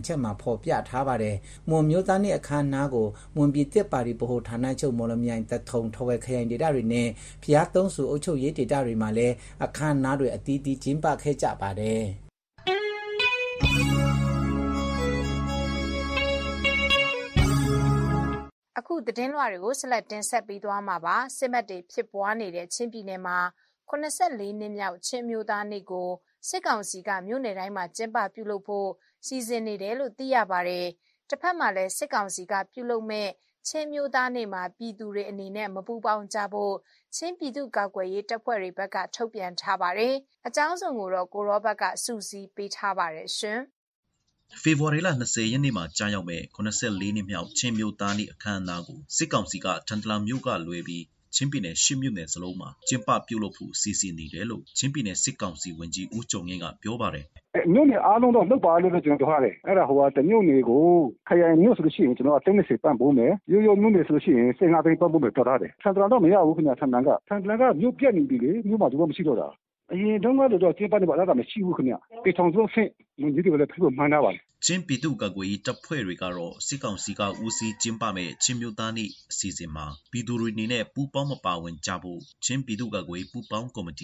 ဖော်ပြထားပါတယ်။မွန်မျိုးသားနေ့အခမ်းအနားကိုမွန်ပြည်သက်ပါတီဗဟိုဌာနချုပ်မော်လမြိုင်တထုံထဝယ်ခရိုင်ဒေသတွေနဲ့ဖျားသုံးစုအုပ်ချုပ်ရေးဒေသတွေမှာလည်းအခမ်းအနားတွေအသီးသီးကျင်းပခဲ့ကြပါတယ်။အခုသတင်းလွှာတွေကိုဆက်လက်တင်ဆက်ပေးသွားမှာပါ။စစ်မှတ်တွေဖြစ်ပွားနေတဲ့ချင်းပြည်နယ်မှာ84နှစ်မြောက်ချင်းမျိုးသားနေ့ကိုစစ်ကောင်စီကမြို့နယ်တိုင်းမှာကျင်းပပြုလုပ်ဖို့စီစဉ်နေတယ်လို့သိရပါတယ်။တစ်ဖက်မှာလည်းစစ်ကောင်စီကပြုလုပ်မဲ့ချင်းမျိုးသားနေ့မှာပြည်သူတွေအနေနဲ့မပူပေါင်းကြဖို့ချင်းပြည်သူ့ကာကွယ်ရေးတပ်ဖွဲ့တွေဘက်ကထုတ်ပြန်ထားပါတယ်။အကြောင်းစုံကိုတော့ကိုရောဘက်ကစူးစီးပေးထားပါတယ်ရှင်။ဖေဖော်ဝါရီလ20ရက်နေ့မှာကြာရောက်မဲ့84နှစ်မြောက်ချင်းမျိုးသားနေ့အခမ်းအနားကိုစစ်ကောင်စီကထန်တလန်မြို့ကလွဲပြီးချင်းပြည်နယ်10မြို့နယ်စလုံးမှာကျင်းပပြုလုပ်ဖို့စီစဉ်နေတယ်လို့ချင်းပြည်နယ်စစ်ကောင်စီဝန်ကြီးဦးကျော်ငင်းကပြောပါတယ်မြို့နယ်အားလုံးတော့လုပ်ပါလို့ကျွန်တော်ပြောရတယ်အဲ့ဒါတမြို့နယ်ကိုခရိုင်မြို့ဆိုလို့ရှိရင်ကျွန်တော်30ပန်းပို့မယ်ရိုးမြို့နယ်ဆိုလို့ရှိရင်15သိန်းပန်းပို့မယ်ပြောထားတယ်ထန်တလန်တော့မရဘူးခင်ဗျာထန်တလန်ကမြို့ပြက်နေပြီလေမြို့မှာတော့မရှိတော့တာအရင်တုန်းကတော့ကျင်းပနေပါလားဒါမရှိဘူးခင်ဗျပေထောင်စုဆင့်လူကြီးတွေလည်းဖိဖို့မှန်းထားပါတယ်ချင်းပြည်သူ့ကာကွယ်ရေးတပ်ဖွဲ့တွေကတော့စစ်ကောင်စီကဦးစီးကျင်းပမဲ့ချင်းမျိုးသားနေ့အစီအစဉ်မှာပြည်သူတွေအနေနဲ့ပူးပေါင်းမပါဝင်ကြဖို့ချင်းပြည်သူ့ကာကွယ်ရေးပူးပေါင်းကော်မတီ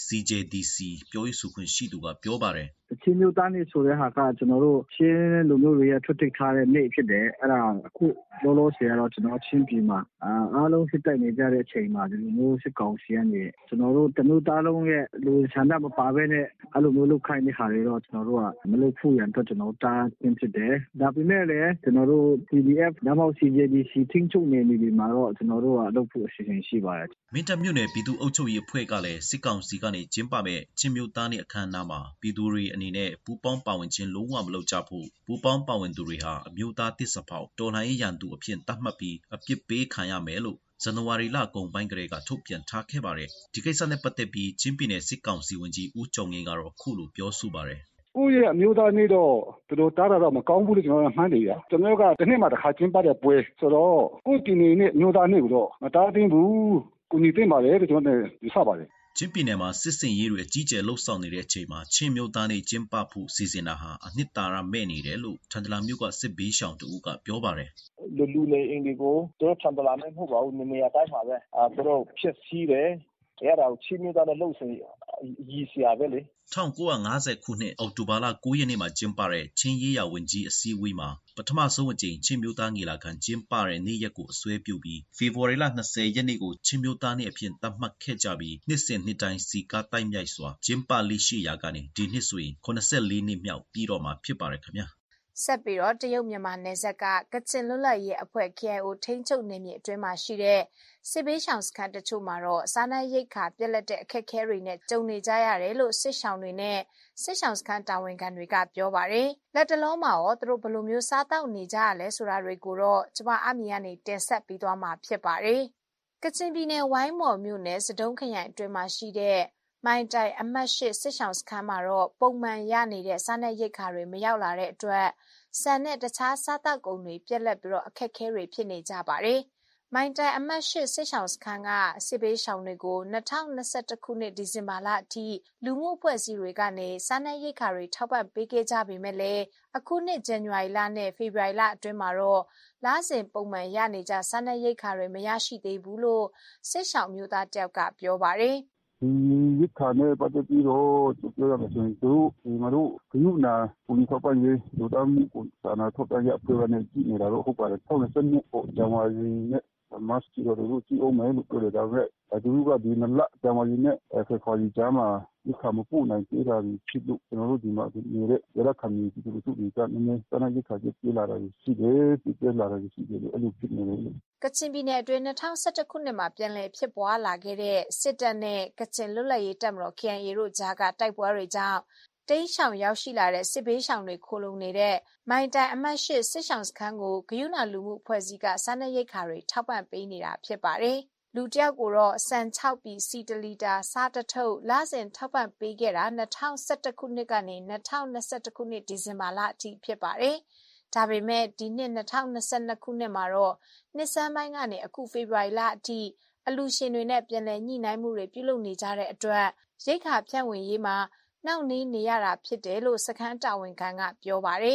CJDC ပြောရေးဆိုခွင့်ရှိသူကပြောပါတယ်ချင်းမျိုးသားနေ့ဆိုတဲ့ဟာကကျွန်တော်တို့ချင်းလူမျိုးတွေရဲ့ထွတ်ထိပ်ထားတဲ့နေ့ဖြစ်တယ်အဲ့ဒါအခုလောလောဆယ်ကတော့ကျွန်တော်ချင်းပြည်မှာအားလုံးစစ်တိုက်နေကြတဲ့အချိန်မှာဒီလိုမျိုးစစ်ကောင်စီကနေကျွန်တော်တို့တမျိုးသားလုံးရဲ့လူဆန္ဒမပါဘဲနဲ့အဲ့လိုမျိုးလုပ်ခိုင်းတဲ့ဟာတွေတော့ကျွန်တော်တို့ကမလုပ်ဖို့ရန်အတွက်ကျွန်တော်တားတင်ဖြစ်တယ်ဒါပေမဲ့လည်းကျွန်တော်တို့ PDF နောက်မှ CJDC ထင်းချုပ်နေပြီမှာတော့ကျွန်တော်တို့ကလုပ်ဖို့အစီအစဉ်ရှိပါတယ်မင်းတပ်မြို့နယ်ပြည်သူ့အုပ်ချုပ်ရေးအဖွဲ့ကလည်းစစ်ကောင်စီကနေကျင်းပမဲ့ချင်းမျိုးသားနေ့အခမ်းအနားမှာပြည်သူတွေအနေနဲ့ပူးပေါင်းပါဝင်ခြင်းလုံးဝမလုပ်ကြဖို့ပူးပေါင်းပါဝင်သူတွေဟာအမျိုးသားတစ္ဆဖောက်တော်လှန်ရေးရန်သူအဖြစ်သတ်မှတ်ပြီးအပြစ်ပေးခံရမယ်လို့ဇန်နဝါရီလကုန်ပိုင်းကလေးကထုတ်ပြန်ထားခဲ့ပါတယ်ဒီကိစ္စနဲ့ပတ်သက်ပြီးချင်းပြည်နယ်စစ်ကောင်စီဝန်ကြီးဦးကျော်ငင်းကတော့ခုလိုပြောဆိုပါတယ်ကိုယ့်ရဲ့အမျိုးသားနေ့တော့သူတို့တားတာတော့မကောင်းဘူးလို့ကျွန်တော်မှန်းနေရကျွန်တော်ကတစ်နှစ်မှတစ်ခါကျင်းပတဲ့ပွဲဆိုတော့ကိုယ့်ပြည်နယ်နဲ့အမျိုးသားနေ့ကိုတော့မတားသိမ်းဘူးကိုညီသိမ်းပါလေလို့ကျွန်တော်ယူဆပါတယ်ချင်းပြည်နယ်မှာစစ်စင်ရေးတွေအကြီးကျယ်လှုပ်ဆောင်နေတဲ့အချိန်မှာချင်းမျိုးသားနေ့ကျင်းပဖို့စီစဉ်တာဟာအနှစ်သာရမဲ့နေတယ်လို့ထန်တလန်မြို့ကစစ်ဘေးရှောင်တူကပြောပါတယ်လူနေအင်ဒီကိုတို့ထန်တလန်နဲ့မဟုတ်ပါဘူးနေရာတိုင်းမှာပဲသူတို့ဖြစ်စည်းတယ်အဲ့ဒါကိုချင်းမျိုးသားနဲ့လှုပ်ဆောင်ရည်စရာပဲလေ 1950ခုနှစ်အောက်တိုဘာလ9ရက်နေ့မှာကျင်းပတဲ့ချင်းရေးရဝန်ကြီးအစည်းအဝေးမှာပထမဆုံးအကြိမ်ချင်းမျိုးသားငေလာခံကျင်းပတဲ့နေ့ရက်ကိုအစွဲပြုပြီးဖေဖော်ဝါရီလ20ရက်နေ့ကိုချင်းမျိုးသားနေ့အဖြစ်သတ်မှတ်ခဲ့ကြပြီးနှစ်စဉ်နှစ်တိုင်းစီကားတိုက်မြိုက်စွာကျင်းပလိရှိရာကနေဒီနှစ်ဆိုရင်84နှစ်မြောက်ပြီးတော့မှာဖြစ်ပါတယ်ခင်ဗျာဆက်ပြီးတော့တရုတ်မြန်မာနယ်စပ်ကကချင်လွတ်လပ်ရေးအဖွဲ့ KIO ထိန်းချုပ်နယ်မြေအတွင်းမှာရှိတဲ့စစ်ဘေးရှောင်စခန်းတချို့မှာတော့စားနပ်ရိက္ခာပြက်လက်တဲ့အခက်အခဲတွေနဲ့ကြုံနေကြရတယ်လို့စစ်ရှောင်တွေနဲ့စစ်ရှောင်စခန်းတာဝန်ခံတွေကပြောပါတယ်။လက်တလုံးမှာရောသူတို့ဘယ်လိုမျိုးစားတောက်နေကြရလဲဆိုတာတွေကိုတော့ကျွန်မအမီကနေတင်ဆက်ပေးသွားမှာဖြစ်ပါတယ်။ကချင်ပြည်နယ်ဝိုင်းမော်မြို့နယ်စတုံးခရိုင်အတွင်းမှာရှိတဲ့မိုင်းတိုင်အမှတ်8စစ်ရှောင်စခန်းမှာတော့ပုံမှန်ရနေတဲ့စားနပ်ရိက္ခာတွေမရောက်လာတဲ့အတွက်ဆန်နဲ့တခြားစားတောက်ကုန်တွေပြက်လက်ပြီးတော့အခက်အခဲတွေဖြစ်နေကြပါတယ်။မိုင်းတိုင်အမှတ်8စစ်ရှောင်စခန်းကစစ်ဘေးရှောင်တွေကို2021ခုနှစ်ဒီဇင်ဘာလအထိလူမှုအဖွဲ့အစည်းတွေကနေစားနပ်ရိက္ခာတွေထောက်ပံ့ပေးခဲ့ကြပေမဲ့လည်းအခုနှစ်ဇန်နဝါရီလနဲ့ဖေဖော်ဝါရီလအတွင်းမှာတော့လစဉ်ပုံမှန်ရနေကြစားနပ်ရိက္ခာတွေမရရှိသေးဘူးလို့စစ်ရှောင်မျိုးသားတယောက်ကပြောပါတယ်ဒီရိက္ခာနဲ့ပတ်သက်ပြီးတော့ပြောရမယ်ဆိုရင်တို့ငါတို့ခရုနာပုံထောက်ပံ့ရေးတို့တမ်းကိုစာနာထောက်ပံ့ရအဖွဲ့ကနေကြည့်နေတာတော့ဟုတ်ပါတယ်။2020ပေါ့ဇန်နဝါရီနဲ့မတ်ချီတော့တို့ကြည့်အောင်မယ်လို့ပြောတယ်ဒါပေမဲ့သူတို့ကဒီနလဇန်နဝါရီနဲ့ဖေဖော်ဝါရီကြားမှာရိက္ခာမပို့နိုင်သေးတာဖြစ်လို့ကျွန်တော်တို့ဒီမှာနေတဲ့ရခိုင်ပြည်သူတို့ကနည်းနည်းစနစ်ရိက္ခာပြည့်လာတာရှိတယ်ပြည့်လာတာရှိတယ်အဲ့လိုဖြစ်နေတယ်ကချင်ပြည်နယ်အတွင်း2011ခုနှစ်မှာပြန်လည်ဖြစ်ပွားလာခဲ့တဲ့စစ်တပ်နဲ့ကချင်လွတ်လပ်ရေးတပ်မတော် KIA တို့ကြားကတိုက်ပွဲတွေကြောင့်တိမ်းရှောင်ရောက်ရှိလာတဲ့စစ်ဘေးရှောင်တွေခိုလုံနေတဲ့မိုင်းတိုင်အမှတ်8စစ်ရှောင်စခန်းကိုဂယုဏလူမှုအဖွဲ့အစည်းကစားနပ်ရိက္ခာတွေထောက်ပံ့ပေးနေတာဖြစ်ပါတယ်။လူတယောက်ကိုတော့စံ6ပြည်စီ1လီတာစားတထုပ်လစဉ်ထောက်ပံ့ပေးခဲ့တာ2011ခုနှစ်ကနေ2021ခုနှစ်ဒီဇင်ဘာလအထိဖြစ်ပါတယ်။ဒါပေမဲ့ဒီနှစ်2022ခုနှစ်မှာတော့နှစ်ဆန်းပိုင်းကနေအခုဖေဖော်ဝါရီလအထိအလူရှင်တွေနဲ့ပြန်လည်ညှိနှိုင်းမှုတွေပြုလုပ်နေကြတဲ့အတွက်ရိက္ခာဖြန့်ဝေရေးမှာနှောင့်နှေးနေရတာဖြစ်တယ်လို့စခန်းတာဝန်ခံကပြောပါတယ်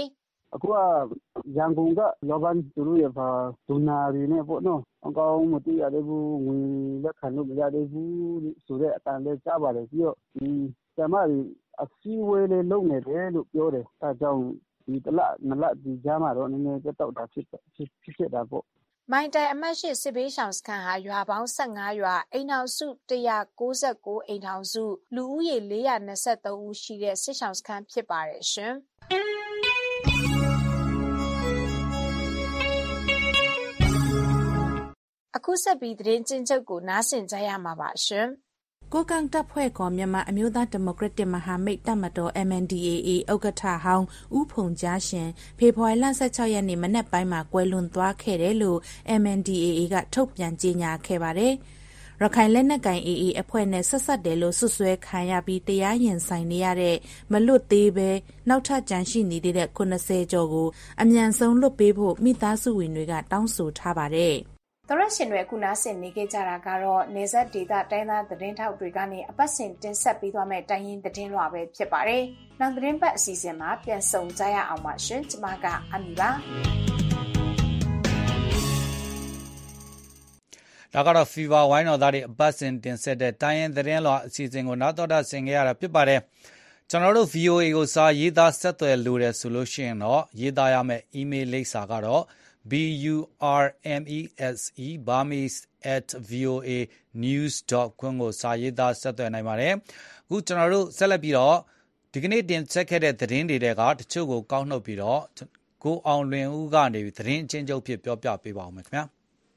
အခုကရန်ကုန်ကလောဘန်သူတို့ရဲ့ဒူနာရီနဲ့ပေါ့နော်အကောင်မသိရသေးဘူးငွေလက်ခံလို့မရသေးဘူးဆိုတဲ့အတန်လေးကြားပါတယ်ပြီးတော့ဒီဆရာမတွေအစည်းအဝေးလေးလုပ်နေတယ်လို့ပြောတယ်အဲကြောင့်ဒီတလနလဒီကြားမှာတော့နည်းနည်းကြောက်တာဖြစ်တာပေါ့မိုင်တိုင်အမှတ်8စစ်ဘေးရှောင်စခန်းဟာရွာပေါင်း15ရွာအိမ်ထောင်စု199အိမ်ထောင်စုလူဦးရေ423ဦးရှိတဲ့စစ်ရှောင်စခန်းဖြစ်ပါတယ်ရှင်အခုဆက်ပြီးသတင်းကျဉ်းချုပ်ကိုနားဆင်ကြရမှာပါရှင်ကိုကန့်တပ်ဖွဲ့ကမြန်မာအမျိုးသားဒီမိုကရက်တစ်မဟာမိတ်တပ်မတော် MNDAA ဥက္ကဋ္ဌဟောင်းဦးဖုန်ကြားရှင်ဖေဖော်ဝါရီလ16ရက်နေ့မနက်ပိုင်းမှာကွယ်လွန်သွားခဲ့တယ်လို့ MNDAA ကထုတ်ပြန်ကြေညာခဲ့ပါတယ်။ရခိုင်လက်နက်ကိုင် AA အဖွဲ့နဲ့ဆက်ဆက်တယ်လို့ဆွဆွဲခံရပြီးတရားရင်ဆိုင်နေရတဲ့မလွတ်သေးပဲနောက်ထပ်ကြန့်ရှိနေသေးတဲ့90ကျော်ကိုအမြန်ဆုံးလွတ်ပေးဖို့မိသားစုဝင်တွေကတောင်းဆိုထားပါတယ်။သောရရှင်တွေခုနားဆင်နေကြတာကတော့နေဆက်ဒေတာတိုင်းသားသတင်းထောက်တွေကနေအပတ်စဉ်တင်ဆက်ပေးသွားမယ့်တိုင်းရင်းသတင်းလွှာပဲဖြစ်ပါတယ်။နောက်သတင်းပတ်အစီအစဉ်မှာပြန်ဆုံကြရအောင်ပါရှင်။ကျွန်မကအမီပါ။ဒါကတော့ Fever ဝိုင်းတော်သားတွေအပတ်စဉ်တင်ဆက်တဲ့တိုင်းရင်းသတင်းလွှာအစီအစဉ်ကိုနားတော်တာဆင်ကြရတာဖြစ်ပါတယ်။ကျွန်တော်တို့ VOA ကိုစာရေးသားဆက်သွယ်လို့ရဆိုလို့ရှိရင်တော့ရေးသားရမယ့် email လိပ်စာကတော့burmese@voanews.com ကိုစာရေးသားဆက်သွယ်နိုင်ပါတယ်။အခုကျွန်တော်တို့ဆက်လက်ပြီးတော့ဒီကနေ့တင်ဆက်ခဲ့တဲ့သတင်းတွေကတချို့ကိုကောက်နှုတ်ပြီးတော့ကိုအောင်လွင်ဦးကနေသတင်းအချင်းချုပ်ဖြစ်ပြောပြပေးပါဦးမယ်ခင်ဗျာ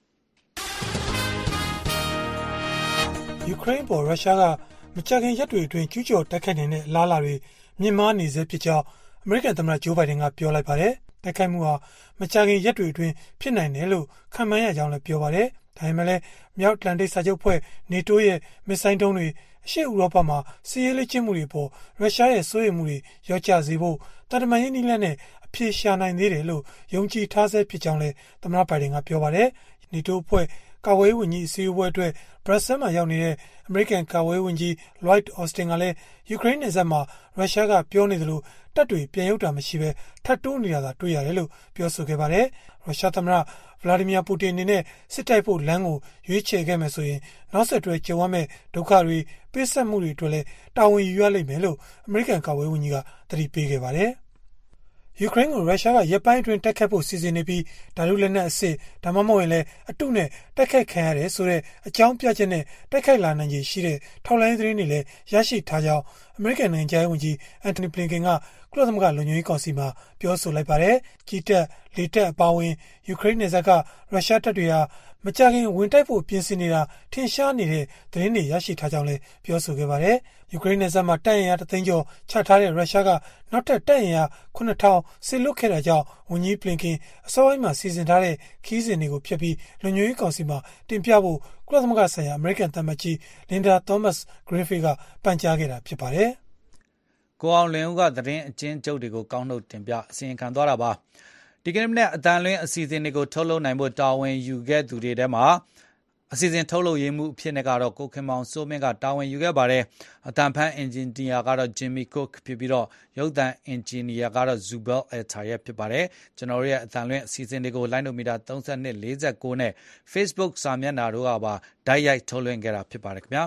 ။ယူကရိန်းပေါ်ရုရှားကမကြာခင်ရက်တွေအတွင်းကျူးကျော်တိုက်ခိုက်နေတဲ့အလားအလာတွေမြင့်မားနေစေဖြစ်ကြောင်းအမေရိကန်သမ္မတဂျိုးဘိုင်ဒန်ကပြောလိုက်ပါတယ်။တိုက်ခိုက်မှုဟာမကြာခင်ရက်တွေအတွင်းဖြစ်နိုင်တယ်လို့ခန့်မှန်းရကြောင်းလည်းပြောပါတယ်။ဒါပေမဲ့လည်းမြောက်အတ္တလန္တိတ်စာချုပ်ဖွဲ့ NATO ရဲ့မစ်ဆိုင်းဒုံးတွေအရှေ့ဥရောပမှာစစ်ရေးလေ့ကျင့်မှုတွေပေါ်ရုရှားရဲ့စိုးရိမ်မှုတွေရောကျစေဖို့တာတမန်ရေးနည်းလမ်းနဲ့အပြေရှာနိုင်သေးတယ်လို့ယုံကြည်ထားဆဲဖြစ်ကြောင်းလည်းသမ္မတဘိုင်ဒန်ကပြောပါတယ်။ NATO ဖွဲ့ကာကွယ်ရေးဝန်ကြီးအစည်းအဝေးအတွက်ဘရပ်ဆဲလ်မှာရောက်နေတဲ့အမေရိကန်ကာကွယ်ရေးဝန်ကြီး Lloyd Austin ကလည်းယူကရိန်းနယ်စပ်မှာရုရှားကပြောနေသလိုတပ်တွေပြန်ရုပ်တာမရှိဘဲထပ်တိုးနေတာသာတွေ့ရတယ်လို့ပြောဆိုခဲ့ပါတယ်။ရုရှားသမ္မတဗလာဒီမီယာပူတင်အနေနဲ့စစ်တိုက်ဖို့လမ်းကိုရွေးချယ်ခဲ့မယ်ဆိုရင်နောက်ဆက်တွဲကြုံရမယ့်ဒုက္ခတွေပေးဆက်မှုတွေအတွက်လည်းတာဝန်ယူရလိမ့်မယ်လို့အမေရိကန်ကာကွယ်ရေးဝန်ကြီးကသတိပေးခဲ့ပါတယ်။ယူကရိန်းကိုရုရှားကရက်ပိုင်းအတွင်းတိုက်ခတ်ဖို့စီစဉ်နေပြီးဓာတုလက်နက်အစစ်ဒါမှမဟုတ်ရင်လည်းအတုနဲ့တိုက်ခိုက်ခံရတယ်ဆိုတဲ့အကြောင်းပြချက်နဲ့တိုက်ခိုက်လာနိုင်ခြေရှိတဲ့ထောက်လှမ်းရေးသတင်းတွေလည်းရရှိထားကြောင်းအမေရိကန်နိုင်ငံခြားရေးဝန်ကြီးအန်တိုနီဘလင်ကန်ကကုလသမဂ္ဂလုံခြုံရေးကောင်စီမှာပြောဆိုလိုက်ပါတယ်။ကြီးတပ်လေတပ်အပါအဝင်ယူကရိန်းနယ်စပ်ကရုရှားတပ်တွေဟာမကြာခင်ဝင်တိုက်ဖို့ပြင်ဆင်နေတာထင်ရှားနေတဲ့သတင်းတွေရရှိထားကြောင်းလည်းပြောဆိုခဲ့ပါတယ်။ယူကရိန်းနယ်စပ်မှာတပ်အင်အား3သိန်းကျော်ချထားတဲ့ရုရှားကနောက်ထပ်တပ်အင်အား9000စစ်လွတ်ခဲ့တာကြောင့်ဝန်ကြီးဘလင်ကန်အစောပိုင်းမှာစီစဉ်ထားတဲ့ခီးစဉ်တွေကိုဖျက်ပြီးလုံခြုံရေးကောင်စီမှာတင်ပြဖို့ကုလသမဂ္ဂဆိုင်ရာအမေရိကန်သံအမတ်ကြီးလင်ဒါသောမတ်ဂရင်းဖေးကပန်ကြားခဲ့တာဖြစ်ပါတယ်။ကိုအောင်လင်ဦးကသတင်းအချင်းချုပ်တွေကိုကောက်နှုတ်တင်ပြအစီရင်ခံသွားတာပါဒီကနေ့မနေ့အတန်လွင်အစီအစဉ်တွေကိုထုတ်လုပ်နိုင်ဖို့တာဝန်ယူခဲ့သူတွေထဲမှာအစီအစဉ်ထုတ်လုပ်ရေးမှုအဖြစ်နဲ့ကတော့ကိုခင်မောင်စိုးမင်းကတာဝန်ယူခဲ့ပါတယ်အတန်ဖန်အင်ဂျင်နီယာကတော့ဂျင်မီကုတ်ဖြစ်ပြီးတော့ရုပ်သံအင်ဂျင်နီယာကတော့ဇူဘယ်အယ်တာရဲ့ဖြစ်ပါတယ်ကျွန်တော်ရဲ့အတန်လွင်အစီအစဉ်တွေကိုလိုင်းနိုမီတာ32 49နဲ့ Facebook စာမျက်နှာတို့ကပါဓာတ်ရိုက်ထုတ်လွှင့်ခဲ့တာဖြစ်ပါတယ်ခင်ဗျာ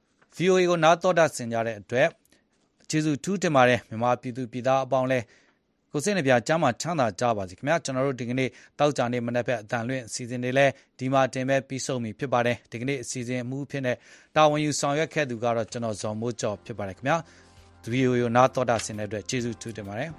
VOA ကိုနားတော်တာဆင်ကြတဲ့အတွက်ကျေးဇူးထူးတင်ပါတယ်မြန်မာပြည်သူပြည်သားအပေါင်းလဲကိုစိတ်နှပြကျမ်းမှာချမ်းသာကြပါစေခင်ဗျာကျွန်တော်တို့ဒီကနေ့တောက်ကြနေမနေ့ဖက်အတန်လွင့်အစီအစဉ်တွေလဲဒီမှာတင်မဲ့ပြီးဆုံးပြီဖြစ်ပါတယ်ဒီကနေ့အစီအစဉ်အမှုဖြစ်တဲ့တာဝန်ယူဆောင်ရွက်ခဲ့သူကတော့ကျွန်တော်ဇော်မိုးကျော်ဖြစ်ပါတယ်ခင်ဗျာဗီဒီယိုနားတော်တာဆင်တဲ့အတွက်ကျေးဇူးထူးတင်ပါတယ်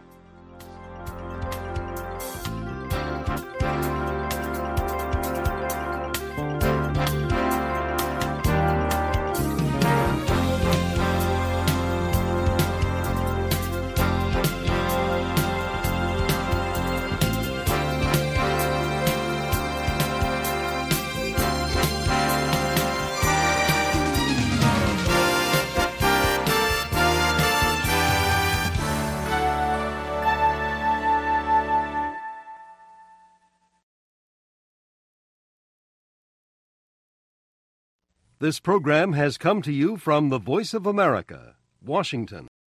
This program has come to you from the Voice of America, Washington.